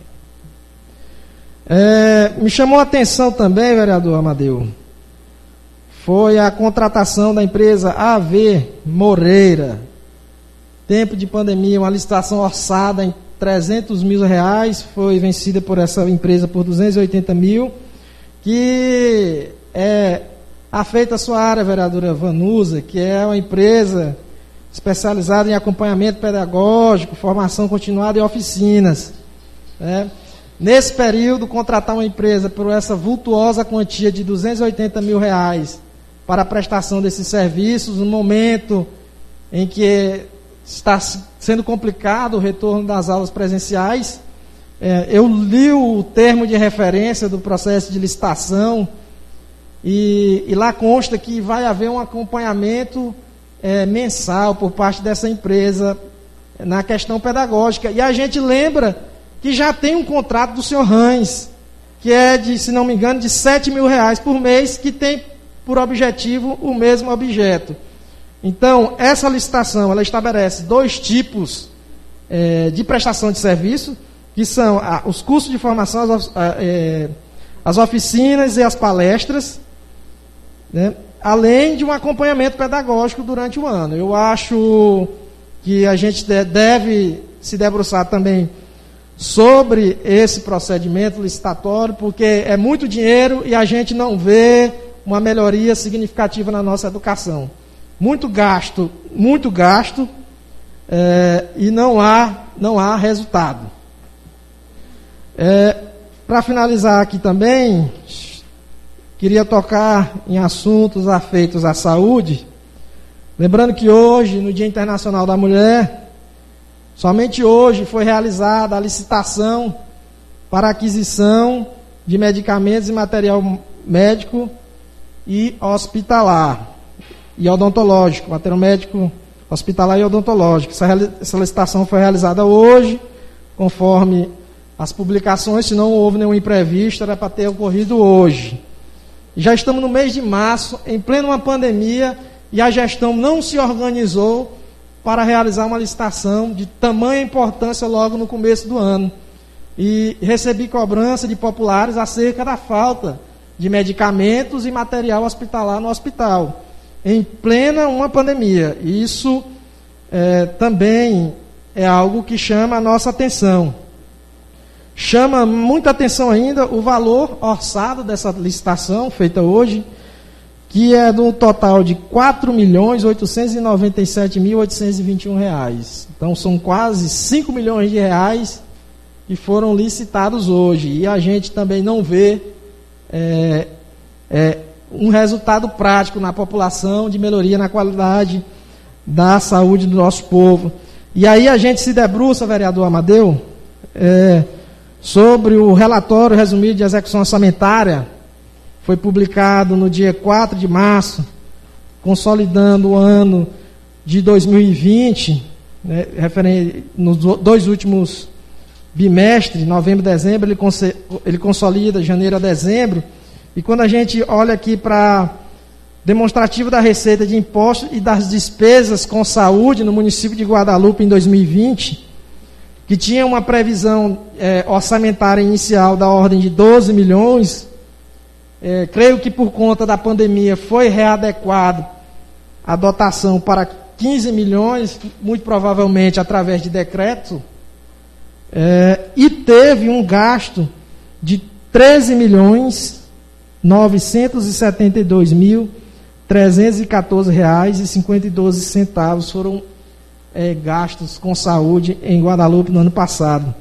É, me chamou a atenção também, vereador Amadeu, foi a contratação da empresa A V Moreira. Tempo de pandemia, uma licitação orçada em trezentos mil reais, foi vencida por essa empresa por duzentos e oitenta mil, que é afeita a sua área, vereadora Vanusa, que é uma empresa especializada em acompanhamento pedagógico, formação continuada e oficinas. Né? Nesse período, contratar uma empresa por essa vultuosa quantia de duzentos e oitenta mil reais para a prestação desses serviços, no momento em que está sendo complicado o retorno das aulas presenciais. É, eu li o termo de referência do processo de licitação e, e lá consta que vai haver um acompanhamento é, mensal por parte dessa empresa na questão pedagógica. E a gente lembra que já tem um contrato do senhor Rães, que é de, se não me engano, de sete mil reais por mês, que tem por objetivo o mesmo objeto. Então, essa licitação, ela estabelece dois tipos é, de prestação de serviço, que são a, os cursos de formação, as, a, é, as oficinas e as palestras, né, além de um acompanhamento pedagógico durante o ano. Eu acho que a gente deve se debruçar também sobre esse procedimento licitatório, porque é muito dinheiro e a gente não vê uma melhoria significativa na nossa educação. Muito gasto, muito gasto, é, e não há, não há resultado. É, para finalizar aqui também, queria tocar em assuntos afeitos à saúde, lembrando que hoje, no Dia Internacional da Mulher, somente hoje foi realizada a licitação para aquisição de medicamentos e material médico e hospitalar e odontológico, material médico, hospitalar e odontológico. Essa, essa licitação foi realizada hoje, conforme as publicações, se não houve nenhum imprevisto, era para ter ocorrido hoje. Já estamos no mês de março, em plena pandemia, e a gestão não se organizou para realizar uma licitação de tamanha importância logo no começo do ano. E recebi cobrança de populares acerca da falta de medicamentos e material hospitalar no hospital, em plena uma pandemia. E isso é, também é algo que chama a nossa atenção. Chama muita atenção ainda o valor orçado dessa licitação feita hoje, que é do total de quatro milhões oitocentos e noventa e sete mil oitocentos e vinte e um reais. Então são quase cinco milhões de reais que foram licitados hoje. E a gente também não vê é, é, um resultado prático na população de melhoria na qualidade da saúde do nosso povo. E aí a gente se debruça, vereador Amadeu, é, sobre o relatório resumido de execução orçamentária. Foi publicado no dia quatro de março, consolidando o ano de dois mil e vinte, né, referente nos dois últimos bimestres, novembro e dezembro, ele, ele consolida janeiro a dezembro. E quando a gente olha aqui para demonstrativo da receita de impostos e das despesas com saúde no município de Guadalupe em dois mil e vinte, que tinha uma previsão é, orçamentária inicial da ordem de doze milhões, é, creio que por conta da pandemia foi readequado a dotação para quinze milhões, muito provavelmente através de decreto, é, e teve um gasto de treze milhões novecentos e setenta e dois mil trezentos e quatorze reais e cinquenta e dois centavos foram é, gastos com saúde em Guadalupe no ano passado.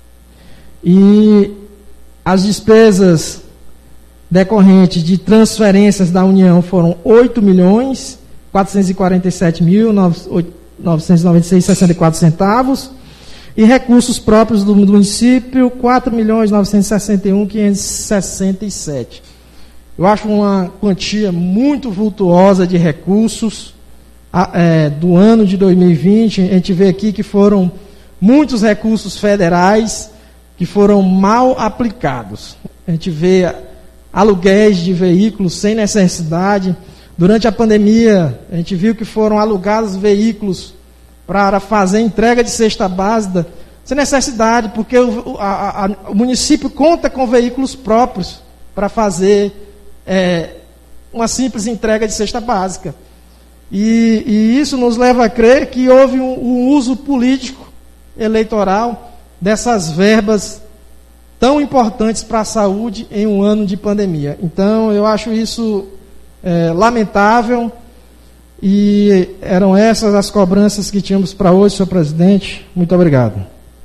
E as despesas decorrentes de transferências da União foram oito milhões quatrocentos e quarenta e sete mil novecentos e noventa e seis reais e sessenta e quatro centavos, e recursos próprios do município quatro milhões novecentos e sessenta e um mil quinhentos e sessenta e sete. Eu acho uma quantia muito vultuosa de recursos é, do ano de dois mil e vinte. A gente vê aqui que foram muitos recursos federais que foram mal aplicados. A gente vê aluguéis de veículos sem necessidade. Durante a pandemia, a gente viu que foram alugados veículos para fazer entrega de cesta básica sem necessidade, porque o, a, a, o município conta com veículos próprios para fazer É, uma simples entrega de cesta básica. E, e isso nos leva a crer que houve um, um uso político eleitoral dessas verbas tão importantes para a saúde em um ano de pandemia. Então, eu acho isso é, lamentável, e eram essas as cobranças que tínhamos para hoje, senhor presidente. Muito obrigado.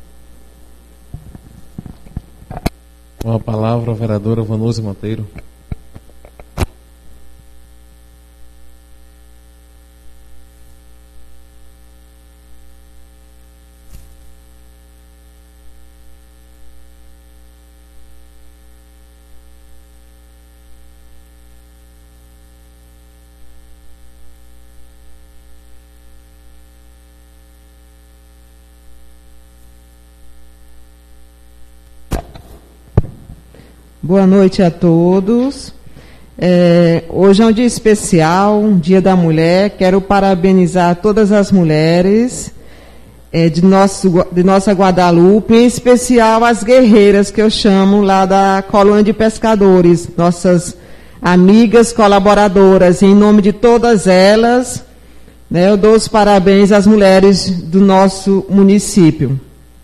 Com a palavra, a vereadora Vanúzia Monteiro. Boa noite a todos. É, hoje é um dia especial, um dia da mulher. Quero parabenizar todas as mulheres é, de, nosso, de nossa Guadalupe, em especial as guerreiras, que eu chamo lá da colônia de pescadores, nossas amigas colaboradoras. Em nome de todas elas, né, eu dou os parabéns às mulheres do nosso município.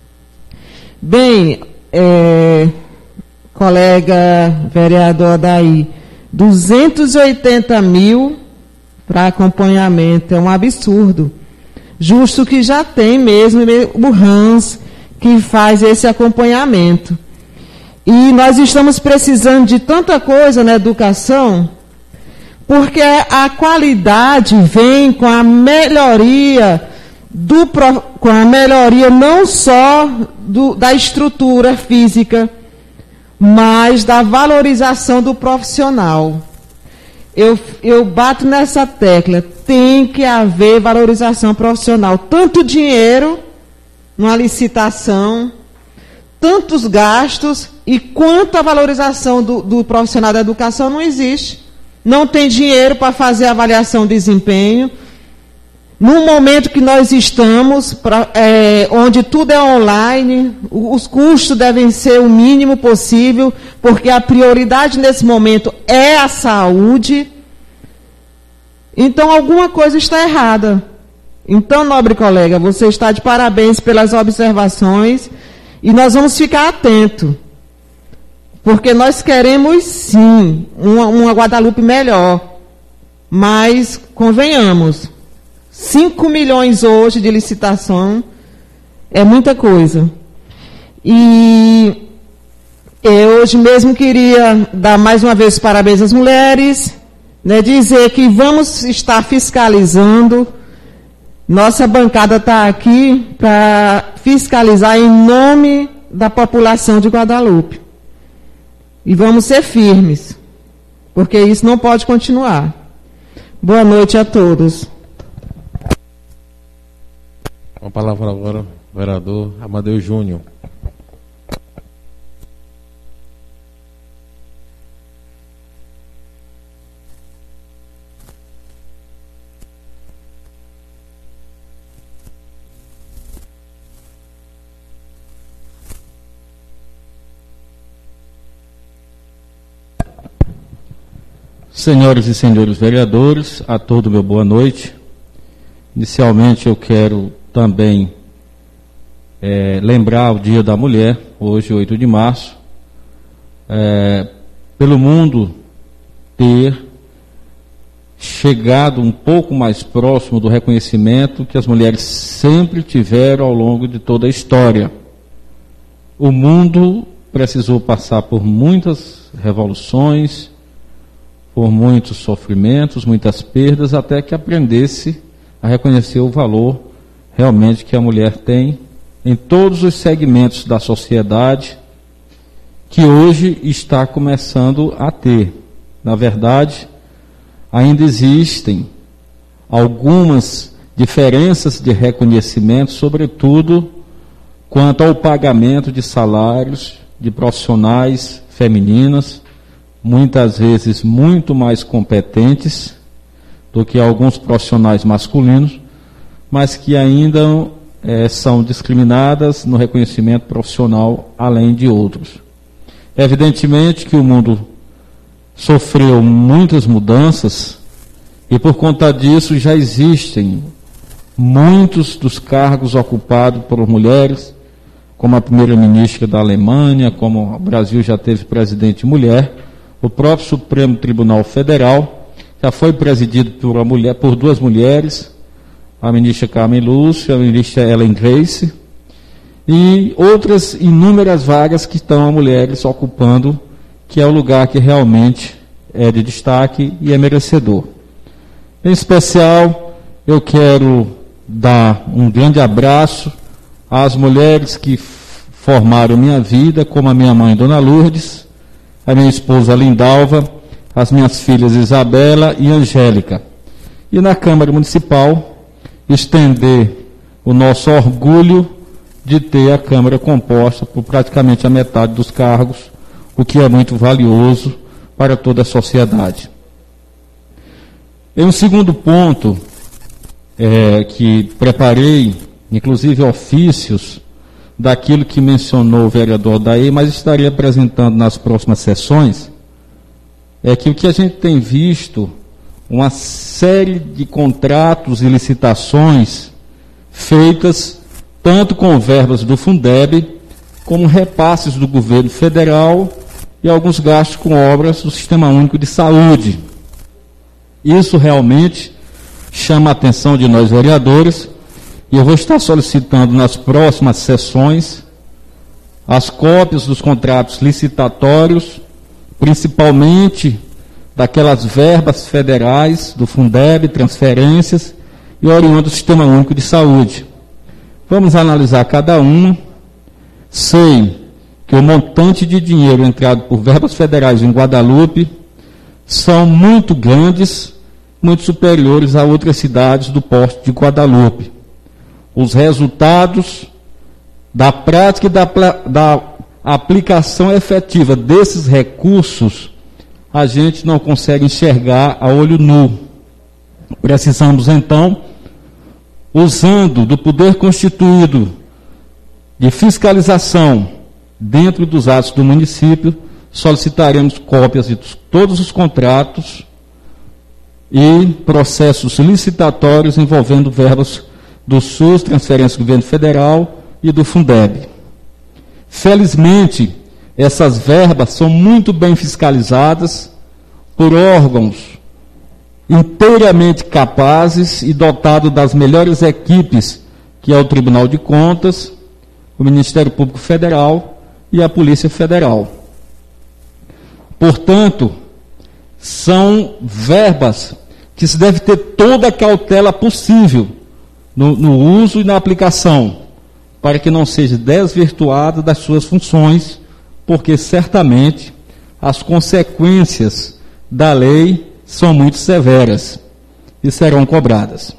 Bem, é, colega vereador Daí, duzentos e oitenta mil para acompanhamento, é um absurdo. Justo que já tem mesmo o Hans que faz esse acompanhamento. E nós estamos precisando de tanta coisa na educação, porque a qualidade vem com a melhoria do, com a melhoria não só do, da estrutura física, mas da valorização do profissional. Eu, eu bato nessa tecla, tem que haver valorização profissional. Tanto dinheiro numa licitação, tantos gastos, e quanto a valorização do, do profissional da educação não existe. Não tem dinheiro para fazer avaliação de desempenho. No momento que nós estamos, pra, é, onde tudo é online, os custos devem ser o mínimo possível, porque a prioridade nesse momento é a saúde. Então, alguma coisa está errada. Então, nobre colega, você está de parabéns pelas observações, e nós vamos ficar atentos, porque nós queremos, sim, uma, uma Guadalupe melhor, mas, convenhamos, cinco milhões hoje de licitação é muita coisa. E eu hoje mesmo queria dar mais uma vez parabéns às mulheres, né, dizer que vamos estar fiscalizando. Nossa bancada está aqui para fiscalizar em nome da população de Guadalupe. E vamos ser firmes, porque isso não pode continuar. Boa noite a todos. Com a palavra agora, o vereador Amadeu Júnior. Senhoras e senhores vereadores, a todos meu boa noite. Inicialmente eu quero também é, lembrar o Dia da Mulher, hoje, oito de março, é, pelo mundo ter chegado um pouco mais próximo do reconhecimento que as mulheres sempre tiveram ao longo de toda a história. O mundo precisou passar por muitas revoluções, por muitos sofrimentos, muitas perdas, até que aprendesse a reconhecer o valor realmente que a mulher tem em todos os segmentos da sociedade, que hoje está começando a ter. Na verdade, ainda existem algumas diferenças de reconhecimento, sobretudo quanto ao pagamento de salários de profissionais femininas, muitas vezes muito mais competentes do que alguns profissionais masculinos, mas que ainda é, são discriminadas no reconhecimento profissional, além de outros. Evidentemente que o mundo sofreu muitas mudanças, e por conta disso já existem muitos dos cargos ocupados por mulheres, como a primeira-ministra da Alemanha, como o Brasil já teve presidente mulher. O próprio Supremo Tribunal Federal já foi presidido por, uma mulher, por duas mulheres, a ministra Carmen Lúcia, a ministra Ellen Grace, e outras inúmeras vagas que estão a mulheres ocupando, que é o lugar que realmente é de destaque e é merecedor. Em especial, eu quero dar um grande abraço às mulheres que formaram minha vida, como a minha mãe, Dona Lourdes, a minha esposa Lindalva, as minhas filhas Isabela e Angélica. E na Câmara Municipal, estender o nosso orgulho de ter a Câmara composta por praticamente a metade dos cargos, o que é muito valioso, para toda a sociedade. Em um segundo ponto, é, que preparei, inclusive ofícios, daquilo que mencionou o vereador Daí, mas estarei apresentando nas próximas sessões, é que o que a gente tem visto, uma série de contratos e licitações feitas tanto com verbas do Fundeb, como repasses do governo federal e alguns gastos com obras do Sistema Único de Saúde. Isso realmente chama a atenção de nós vereadores, e eu vou estar solicitando nas próximas sessões as cópias dos contratos licitatórios, principalmente daquelas verbas federais do Fundeb, transferências e oriundo do Sistema Único de Saúde. Vamos analisar cada uma. Sei que o montante de dinheiro entrado por verbas federais em Guadalupe são muito grandes, muito superiores a outras cidades do porte de Guadalupe. Os resultados da prática e da, da aplicação efetiva desses recursos, a gente não consegue enxergar a olho nu. Precisamos, então, usando do poder constituído de fiscalização dentro dos atos do município, solicitaremos cópias de todos os contratos e processos licitatórios envolvendo verbas do SUS, transferência do governo federal e do Fundeb. Felizmente, essas verbas são muito bem fiscalizadas por órgãos inteiramente capazes e dotados das melhores equipes, que é o Tribunal de Contas, o Ministério Público Federal e a Polícia Federal. Portanto, são verbas que se deve ter toda a cautela possível no, no uso e na aplicação, para que não seja desvirtuada das suas funções, porque certamente as consequências da lei são muito severas e serão cobradas.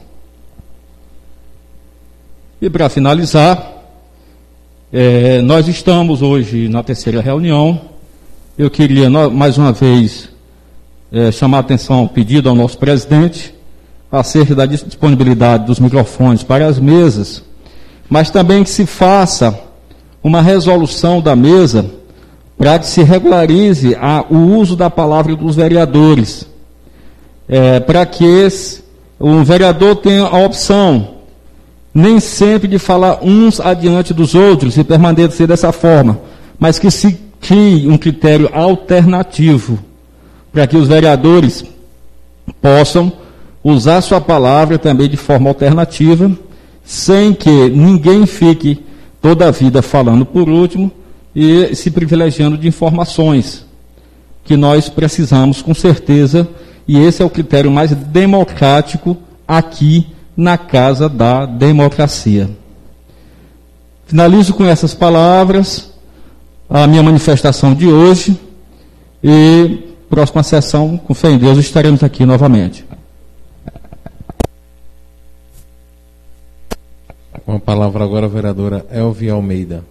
E para finalizar, é, nós estamos hoje na terceira reunião. Eu queria mais uma vez é, chamar a atenção, pedido ao nosso presidente, acerca da disponibilidade dos microfones para as mesas, mas também que se faça uma resolução da mesa para que se regularize a, o uso da palavra dos vereadores, é, para que esse, o vereador tenha a opção, nem sempre de falar uns adiante dos outros e permanecer dessa forma, mas que se crie um critério alternativo, para que os vereadores possam usar sua palavra também de forma alternativa, sem que ninguém fique toda a vida falando por último e se privilegiando de informações que nós precisamos com certeza, e esse é o critério mais democrático aqui na Casa da Democracia. Finalizo com essas palavras a minha manifestação de hoje, e próxima sessão, com fé em Deus, estaremos aqui novamente. Com a palavra agora a vereadora Elvia Almeida.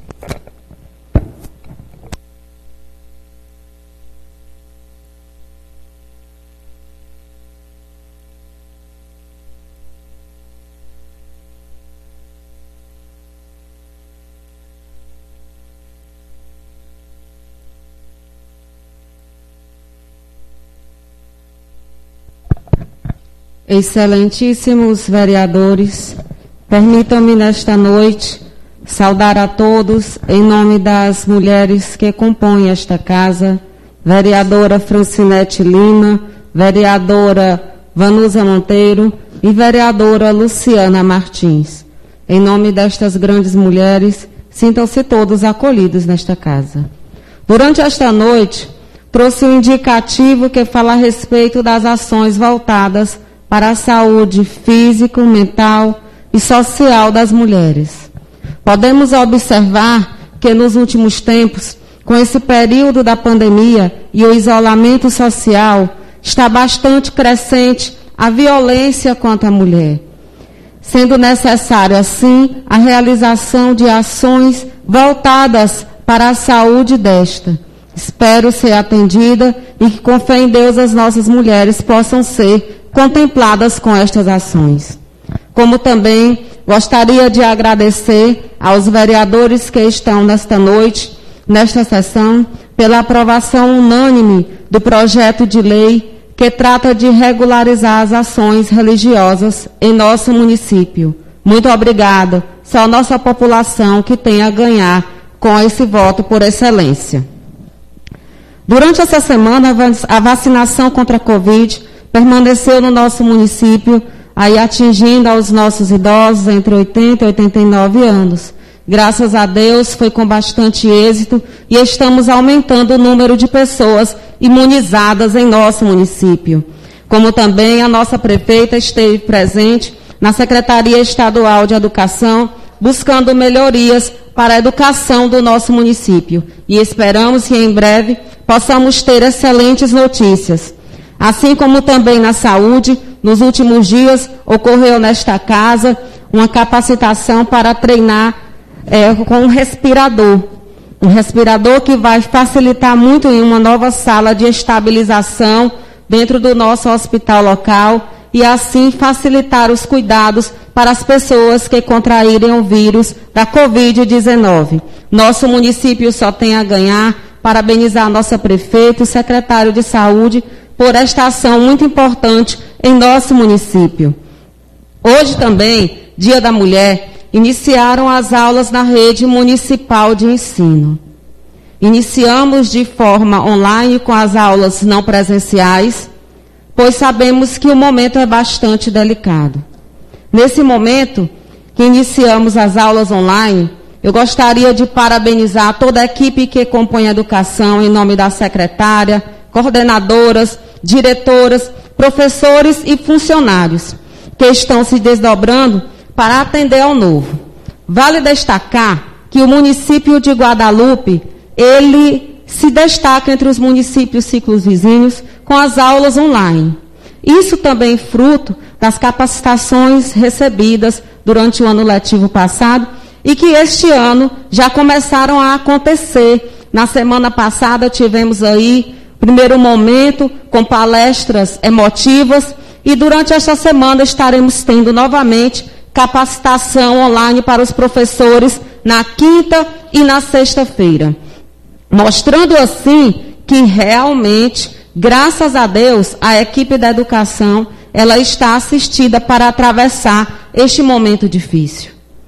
Excelentíssimos vereadores, permitam-me nesta noite saudar a todos em nome das mulheres que compõem esta casa, vereadora Francinete Lima, vereadora Vanusa Monteiro e vereadora Luciana Martins. Em nome destas grandes mulheres, sintam-se todos acolhidos nesta casa. Durante esta noite, trouxe um indicativo que fala a respeito das ações voltadas para a saúde física, mental e social das mulheres. Podemos observar que nos últimos tempos, com esse período da pandemia e o isolamento social, está bastante crescente a violência contra a mulher, sendo necessário, assim, a realização de ações voltadas para a saúde desta, Espero ser atendida e que, com fé em Deus, as nossas mulheres possam ser contempladas com estas ações. Como também gostaria de agradecer aos vereadores que estão nesta noite, nesta sessão, pela aprovação unânime do projeto de lei que trata de regularizar as ações religiosas em nosso município. Muito obrigada. Só a nossa população que tem a ganhar com esse voto por excelência. Durante essa semana, a vacinação contra a Covid permaneceu no nosso município, aí atingindo aos nossos idosos entre oitenta e oitenta e nove anos. Graças a Deus, foi com bastante êxito e estamos aumentando o número de pessoas imunizadas em nosso município. Como também a nossa prefeita esteve presente na Secretaria Estadual de Educação, buscando melhorias para a educação do nosso município. E esperamos que em breve possamos ter excelentes notícias. Assim como também na saúde, nos últimos dias ocorreu nesta casa uma capacitação para treinar é, com um respirador. Um respirador que vai facilitar muito em uma nova sala de estabilização dentro do nosso hospital local e assim facilitar os cuidados para as pessoas que contraírem o vírus da covid dezenove. Nosso município só tem a ganhar. Parabenizar a nossa prefeita e o secretário de saúde por esta ação muito importante em nosso município. Hoje também, Dia da Mulher, iniciaram as aulas na rede municipal de ensino. Iniciamos de forma online com as aulas não presenciais, pois sabemos que o momento é bastante delicado. Nesse momento que iniciamos as aulas online, eu gostaria de parabenizar toda a equipe que compõe a educação, em nome da secretária, coordenadoras, diretoras, professores e funcionários, que estão se desdobrando para atender ao novo. Vale destacar que o município de Guadalupe, ele se destaca entre os municípios ciclos vizinhos com as aulas online. Isso também fruto das capacitações recebidas durante o ano letivo passado e que este ano já começaram a acontecer. Na semana passada tivemos aí primeiro momento com palestras emotivas e durante esta semana estaremos tendo novamente capacitação online para os professores na quinta e na sexta-feira. Mostrando assim que realmente, graças a Deus, a equipe da educação, ela está assistida para atravessar este momento difícil.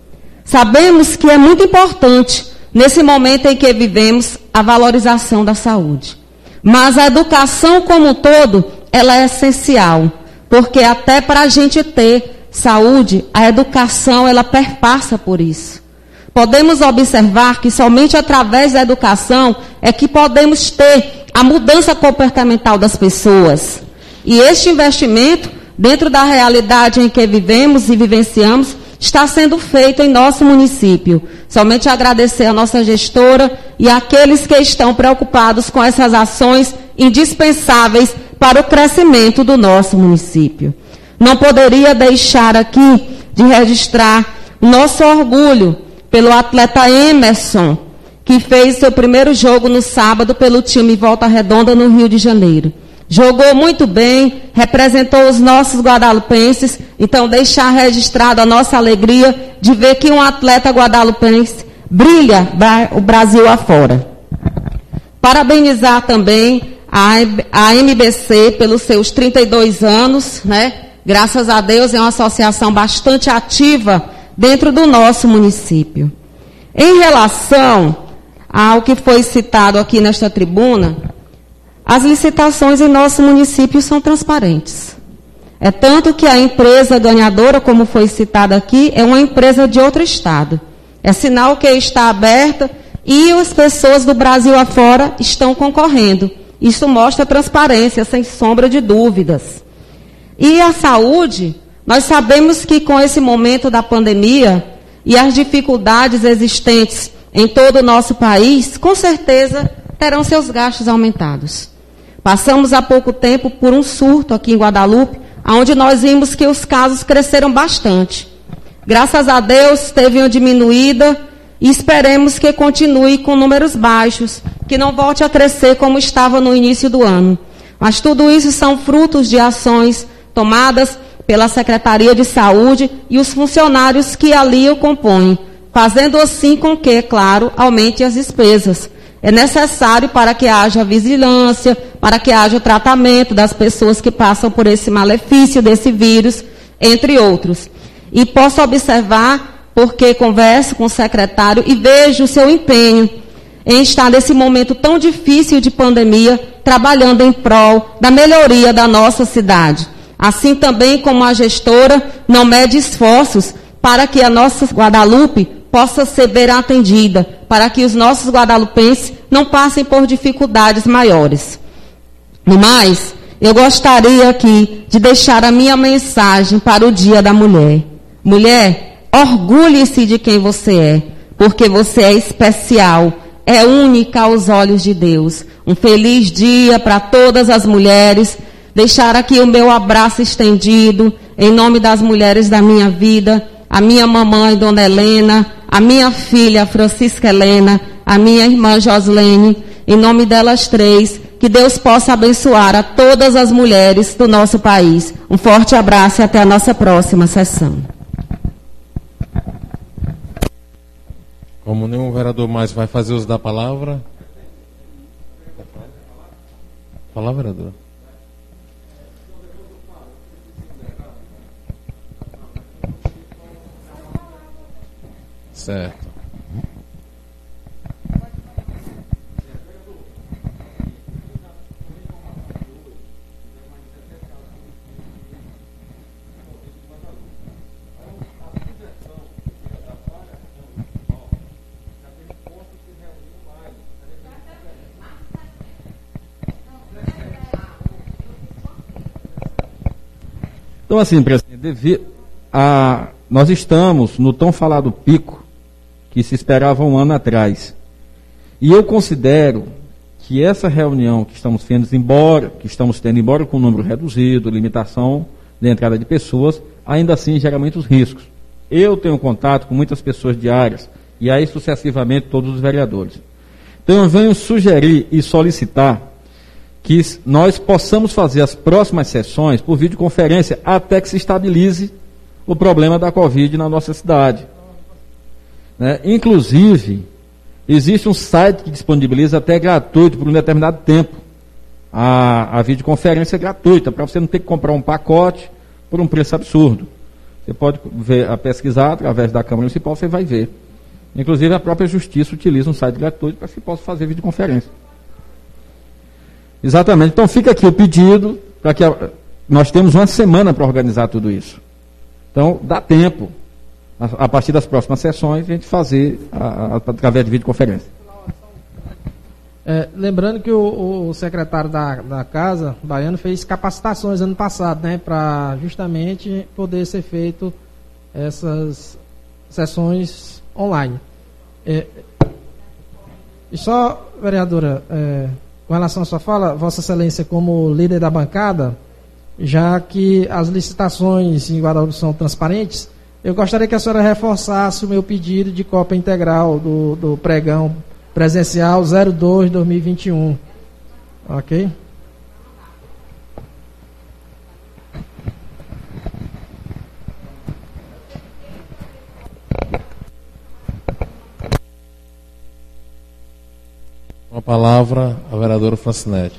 Sabemos que é muito importante, nesse momento em que vivemos, a valorização da saúde. Mas a educação como um todo, ela é essencial, porque até para a gente ter saúde, a educação, ela perpassa por isso. Podemos observar que somente através da educação é que podemos ter a mudança comportamental das pessoas. E este investimento, dentro da realidade em que vivemos e vivenciamos, está sendo feito em nosso município. Somente agradecer a nossa gestora e aqueles que estão preocupados com essas ações indispensáveis para o crescimento do nosso município. Não poderia deixar aqui de registrar o nosso orgulho pelo atleta Emerson, que fez seu primeiro jogo no sábado pelo time Volta Redonda no Rio de Janeiro. Jogou muito bem, representou os nossos guadalupenses, então deixar registrada a nossa alegria de ver que um atleta guadalupense brilha o Brasil afora. Parabenizar também a M B C pelos seus trinta e dois anos, né? Graças a Deus é uma associação bastante ativa dentro do nosso município. Em relação ao que foi citado aqui nesta tribuna, as licitações em nosso município são transparentes. É tanto que a empresa ganhadora, como foi citada aqui, é uma empresa de outro estado. É sinal que está aberta e as pessoas do Brasil afora estão concorrendo. Isso mostra transparência, sem sombra de dúvidas. E a saúde, nós sabemos que com esse momento da pandemia e as dificuldades existentes em todo o nosso país, com certeza terão seus gastos aumentados. Passamos há pouco tempo por um surto aqui em Guadalupe, onde nós vimos que os casos cresceram bastante. Graças a Deus, teve uma diminuída e esperemos que continue com números baixos, que não volte a crescer como estava no início do ano. Mas tudo isso são frutos de ações tomadas pela Secretaria de Saúde e os funcionários que ali o compõem, fazendo assim com que, claro, aumente as despesas. É necessário para que haja vigilância, para que haja tratamento das pessoas que passam por esse malefício desse vírus, entre outros. E posso observar, porque converso com o secretário e vejo o seu empenho em estar nesse momento tão difícil de pandemia, trabalhando em prol da melhoria da nossa cidade. Assim também como a gestora não mede esforços para que a nossa Guadalupe possa ser bem atendida, para que os nossos guadalupenses não passem por dificuldades maiores. No mais, eu gostaria aqui de deixar a minha mensagem para o Dia da Mulher. Mulher, orgulhe-se de quem você é, porque você é especial, é única aos olhos de Deus. Um feliz dia para todas as mulheres. Deixar aqui o meu abraço estendido, em nome das mulheres da minha vida, a minha mamãe, Dona Helena, a minha filha, Francisca Helena, a minha irmã, Joslene, em nome delas três, que Deus possa abençoar a todas as mulheres do nosso país. Um forte abraço e até a nossa próxima sessão. Como nenhum vereador mais vai fazer uso da palavra. Fala, vereador. Certo. Então, assim, presidente, devido a, nós estamos no tão falado pico que se esperava um ano atrás. E eu considero que essa reunião que estamos tendo, embora, que estamos tendo, embora com um número reduzido, limitação de entrada de pessoas, ainda assim gera muitos riscos. Eu tenho contato com muitas pessoas diárias, e aí sucessivamente todos os vereadores. Então eu venho sugerir e solicitar que nós possamos fazer as próximas sessões por videoconferência até que se estabilize o problema da Covid na nossa cidade. Né? Inclusive, existe um site que disponibiliza até gratuito por um determinado tempo a, a videoconferência gratuita, para você não ter que comprar um pacote por um preço absurdo. Você pode ver, a pesquisar através da Câmara Municipal, você vai ver. Inclusive, a própria Justiça utiliza um site gratuito para que se possa fazer videoconferência. Exatamente. Então, fica aqui o pedido para que a, nós temos uma semana para organizar tudo isso. Então, dá tempo, a, a partir das próximas sessões, a gente fazer a, a, através de videoconferência. É, lembrando que o, o secretário da, da Casa, Baiano, fez capacitações ano passado, né, para justamente poder ser feito essas sessões online. É, e só, vereadora, é, com relação à sua fala, Vossa Excelência, como líder da bancada, já que as licitações em Guadalupe são transparentes, eu gostaria que a senhora reforçasse o meu pedido de cópia integral do, do pregão presencial zero dois de dois mil e vinte e um. Ok? Com a palavra, a vereadora Francinete.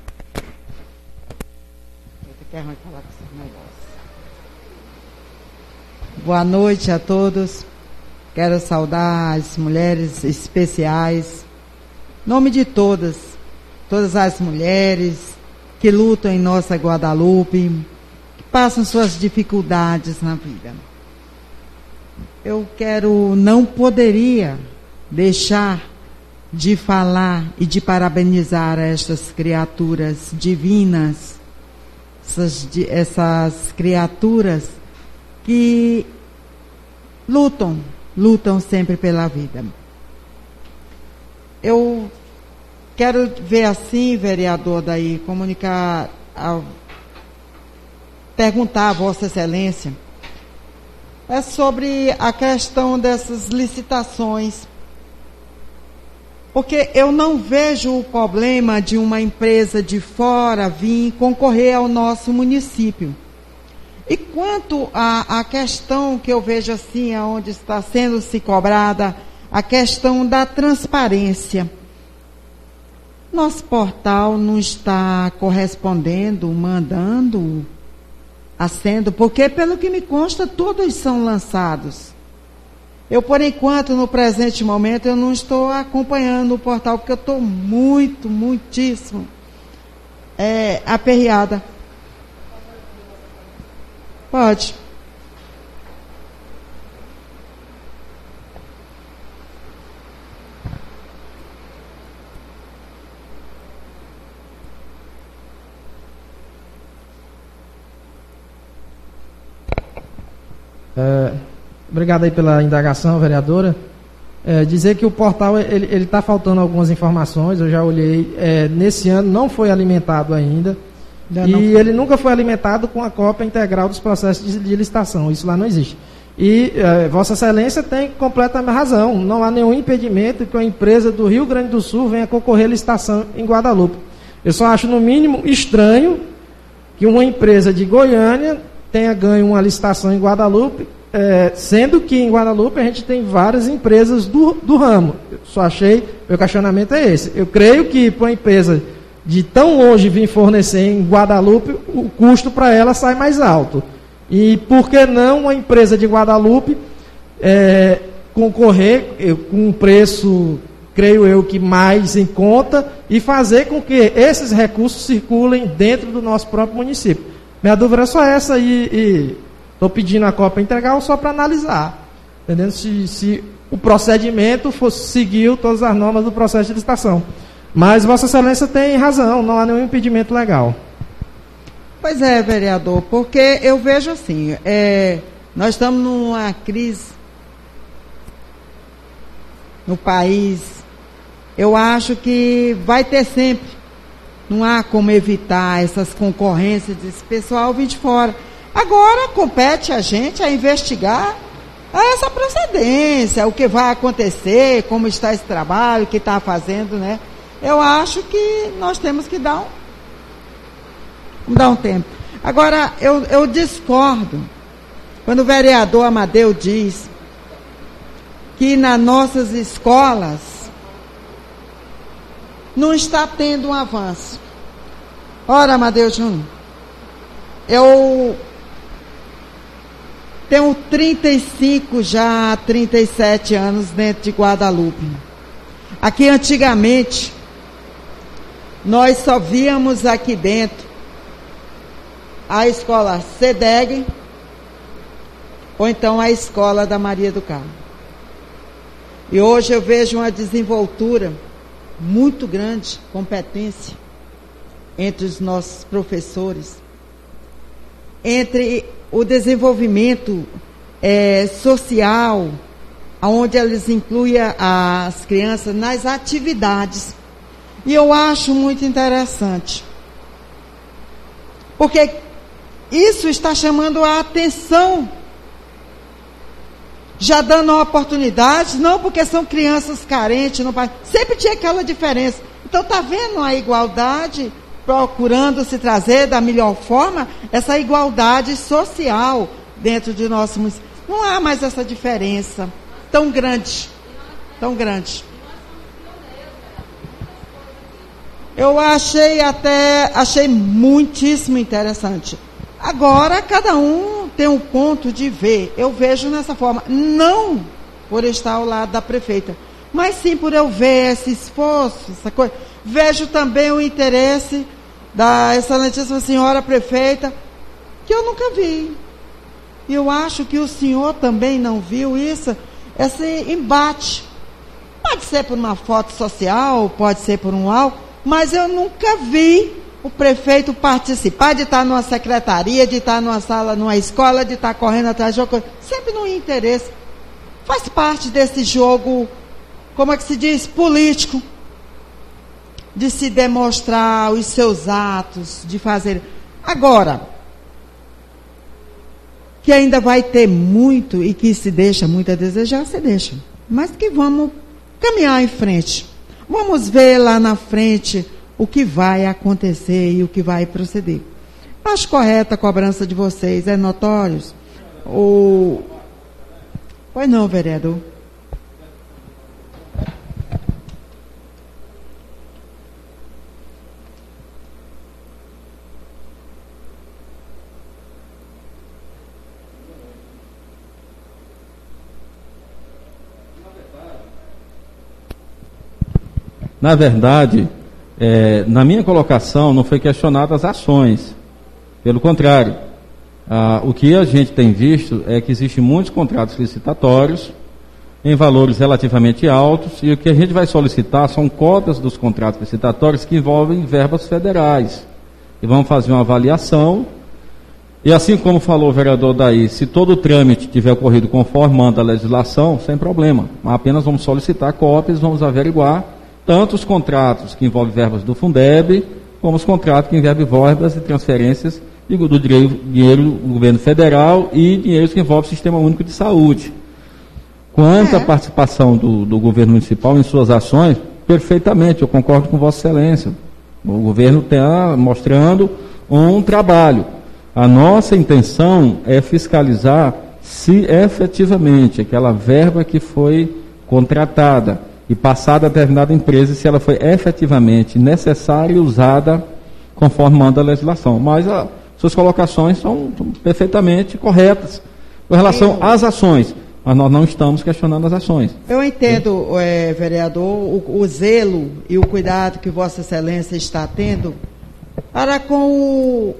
Boa noite a todos. Quero saudar as mulheres especiais. Em nome de todas, todas as mulheres que lutam em nossa Guadalupe, que passam suas dificuldades na vida. Eu quero, não poderia deixar de falar e de parabenizar estas criaturas divinas, essas, essas criaturas que lutam, lutam sempre pela vida. Eu quero ver assim, vereador, daí, comunicar, a, perguntar a Vossa Excelência, é sobre a questão dessas licitações Porque eu não vejo o problema de uma empresa de fora vir concorrer ao nosso município. E quanto à, à questão que eu vejo assim, onde está sendo se cobrada, a questão da transparência. Nosso portal não está correspondendo, mandando, sendo, porque pelo que me consta, todos são lançados. Eu, por enquanto, no presente momento, eu não estou acompanhando o portal, porque eu estou muito, muitíssimo é, aperreada. Pode. É, obrigado aí pela indagação, vereadora. É, dizer que o portal, ele está faltando algumas informações, eu já olhei, é, nesse ano não foi alimentado ainda, já e ele nunca foi alimentado com a cópia integral dos processos de, de licitação, isso lá não existe. E é, Vossa Excelência tem completa razão, não há nenhum impedimento que uma empresa do Rio Grande do Sul venha concorrer à licitação em Guadalupe. Eu só acho, no mínimo, estranho que uma empresa de Goiânia tenha ganho uma licitação em Guadalupe, é, sendo que em Guadalupe a gente tem várias empresas do, do ramo. Eu só achei, meu questionamento é esse. Eu creio que para uma empresa de tão longe vir fornecer em Guadalupe, o custo para ela sai mais alto. E por que não uma empresa de Guadalupe é, concorrer eu, com um preço, creio eu, que mais em conta e fazer com que esses recursos circulem dentro do nosso próprio município? Minha dúvida é só essa e estou pedindo a cópia integral só para analisar, entendendo se, se o procedimento fosse, seguiu todas as normas do processo de licitação. Mas Vossa Excelência tem razão, não há nenhum impedimento legal. Pois é, vereador, porque eu vejo assim, é, nós estamos numa crise no país, eu acho que vai ter sempre, não há como evitar essas concorrências desse pessoal vir de fora. Agora compete a gente a investigar essa procedência, o que vai acontecer, como está esse trabalho, o que está fazendo, né? Eu acho que nós temos que dar um, vamos dar um tempo. Agora, eu, eu discordo quando o vereador Amadeu diz que nas nossas escolas não está tendo um avanço. Ora, Amadeu Júnior, eu tenho trinta e cinco, já trinta e sete anos dentro de Guadalupe. Aqui antigamente, nós só víamos aqui dentro a escola CEDEG ou então a escola da Maria do Carmo. E hoje eu vejo uma desenvoltura muito grande, competência entre os nossos professores, entre o desenvolvimento é, social, onde eles incluem as crianças nas atividades. E eu acho muito interessante, porque isso está chamando a atenção, já dando oportunidades, não porque são crianças carentes, não, sempre tinha aquela diferença. Então está vendo a igualdade, procurando se trazer da melhor forma essa igualdade social dentro de nosso município. Não há mais essa diferença tão grande, tão grande. Eu achei até, achei muitíssimo interessante. Agora, cada um tem um ponto de ver. Eu vejo nessa forma, não por estar ao lado da prefeita, mas sim por eu ver esse esforço, essa coisa. Vejo também o interesse da excelentíssima senhora prefeita, que eu nunca vi. E eu acho que o senhor também não viu isso, esse embate. Pode ser por uma foto social, pode ser por um algo, mas eu nunca vi o prefeito participar de estar numa secretaria, de estar numa sala, numa escola, de estar correndo atrás de uma coisa. Sempre no interesse. Faz parte desse jogo, como é que se diz, político, de se demonstrar os seus atos, de fazer. Agora, que ainda vai ter muito e que se deixa muito a desejar, se deixa. Mas que vamos caminhar em frente. Vamos ver lá na frente o que vai acontecer e o que vai proceder. Acho correta a cobrança de vocês, é notório? Ou... Pois não, vereador. Na verdade, é, na minha colocação não foi questionado as ações. Pelo contrário, ah, o que a gente tem visto é que existem muitos contratos licitatórios em valores relativamente altos, e o que a gente vai solicitar são cópias dos contratos licitatórios que envolvem verbas federais. E vamos fazer uma avaliação. E assim como falou o vereador Daí, se todo o trâmite tiver ocorrido conforme manda a legislação, sem problema. Apenas vamos solicitar cópias, vamos averiguar tanto os contratos que envolvem verbas do Fundeb, como os contratos que envolvem verbas e transferências do dinheiro do governo federal e dinheiros que envolvem o Sistema Único de Saúde. Quanto é. à participação do, do governo municipal em suas ações, perfeitamente, eu concordo com Vossa Excelência. O governo está mostrando um trabalho. A nossa intenção é fiscalizar se efetivamente aquela verba que foi contratada e passada a determinada empresa, se ela foi efetivamente necessária e usada conforme manda a legislação. Mas as suas colocações são, são perfeitamente corretas com relação às ações, mas nós não estamos questionando as ações. Eu entendo, é, vereador, o, o zelo e o cuidado que Vossa Excelência está tendo para com o,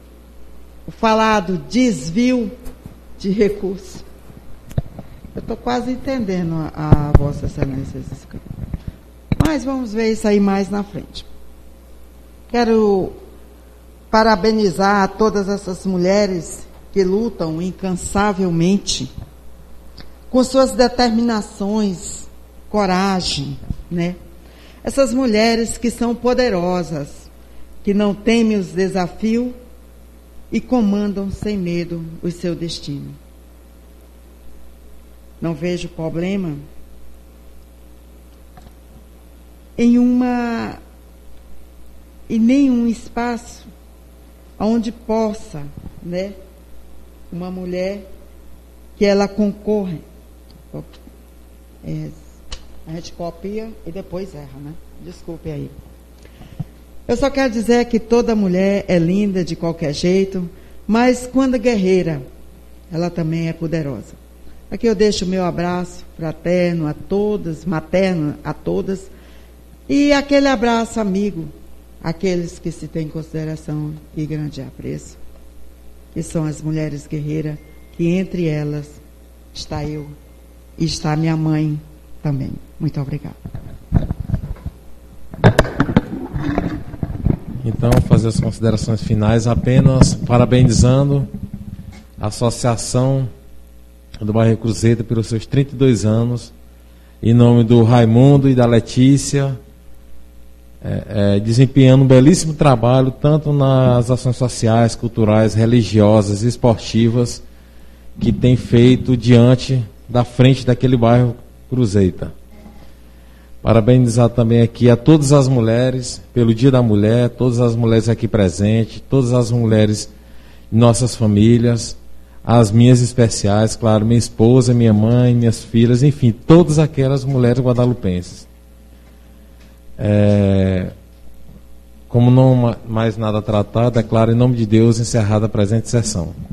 o falado desvio de recursos. Eu estou quase entendendo a, a Vossa Excelência. Mas vamos ver isso aí mais na frente. Quero parabenizar todas essas mulheres que lutam incansavelmente com suas determinações, coragem, né? Essas mulheres que são poderosas, que não temem os desafios e comandam sem medo o seu destino. Não vejo problema em uma em nenhum espaço onde possa, né, uma mulher que ela concorre. É, a gente copia e depois erra, né? Desculpe aí. Eu só quero dizer que toda mulher é linda de qualquer jeito, mas quando guerreira, ela também é poderosa. Aqui eu deixo o meu abraço fraterno a todas, materno a todas, e aquele abraço amigo, aqueles que se têm em consideração e grande apreço, que são as mulheres guerreiras, que entre elas está eu e está minha mãe também. Muito obrigada. Então, fazer as considerações finais, apenas parabenizando a Associação do bairro Cruzeta pelos seus trinta e dois anos, em nome do Raimundo e da Letícia, é, é, desempenhando um belíssimo trabalho, tanto nas ações sociais, culturais, religiosas e esportivas, que tem feito diante da frente daquele bairro Cruzeta. Parabenizar também aqui a todas as mulheres, pelo Dia da Mulher, todas as mulheres aqui presentes, todas as mulheres de nossas famílias, as minhas especiais, claro, minha esposa, minha mãe, minhas filhas, enfim, todas aquelas mulheres guadalupenses. É, como não mais nada tratado, declaro em nome de Deus encerrada a presente sessão.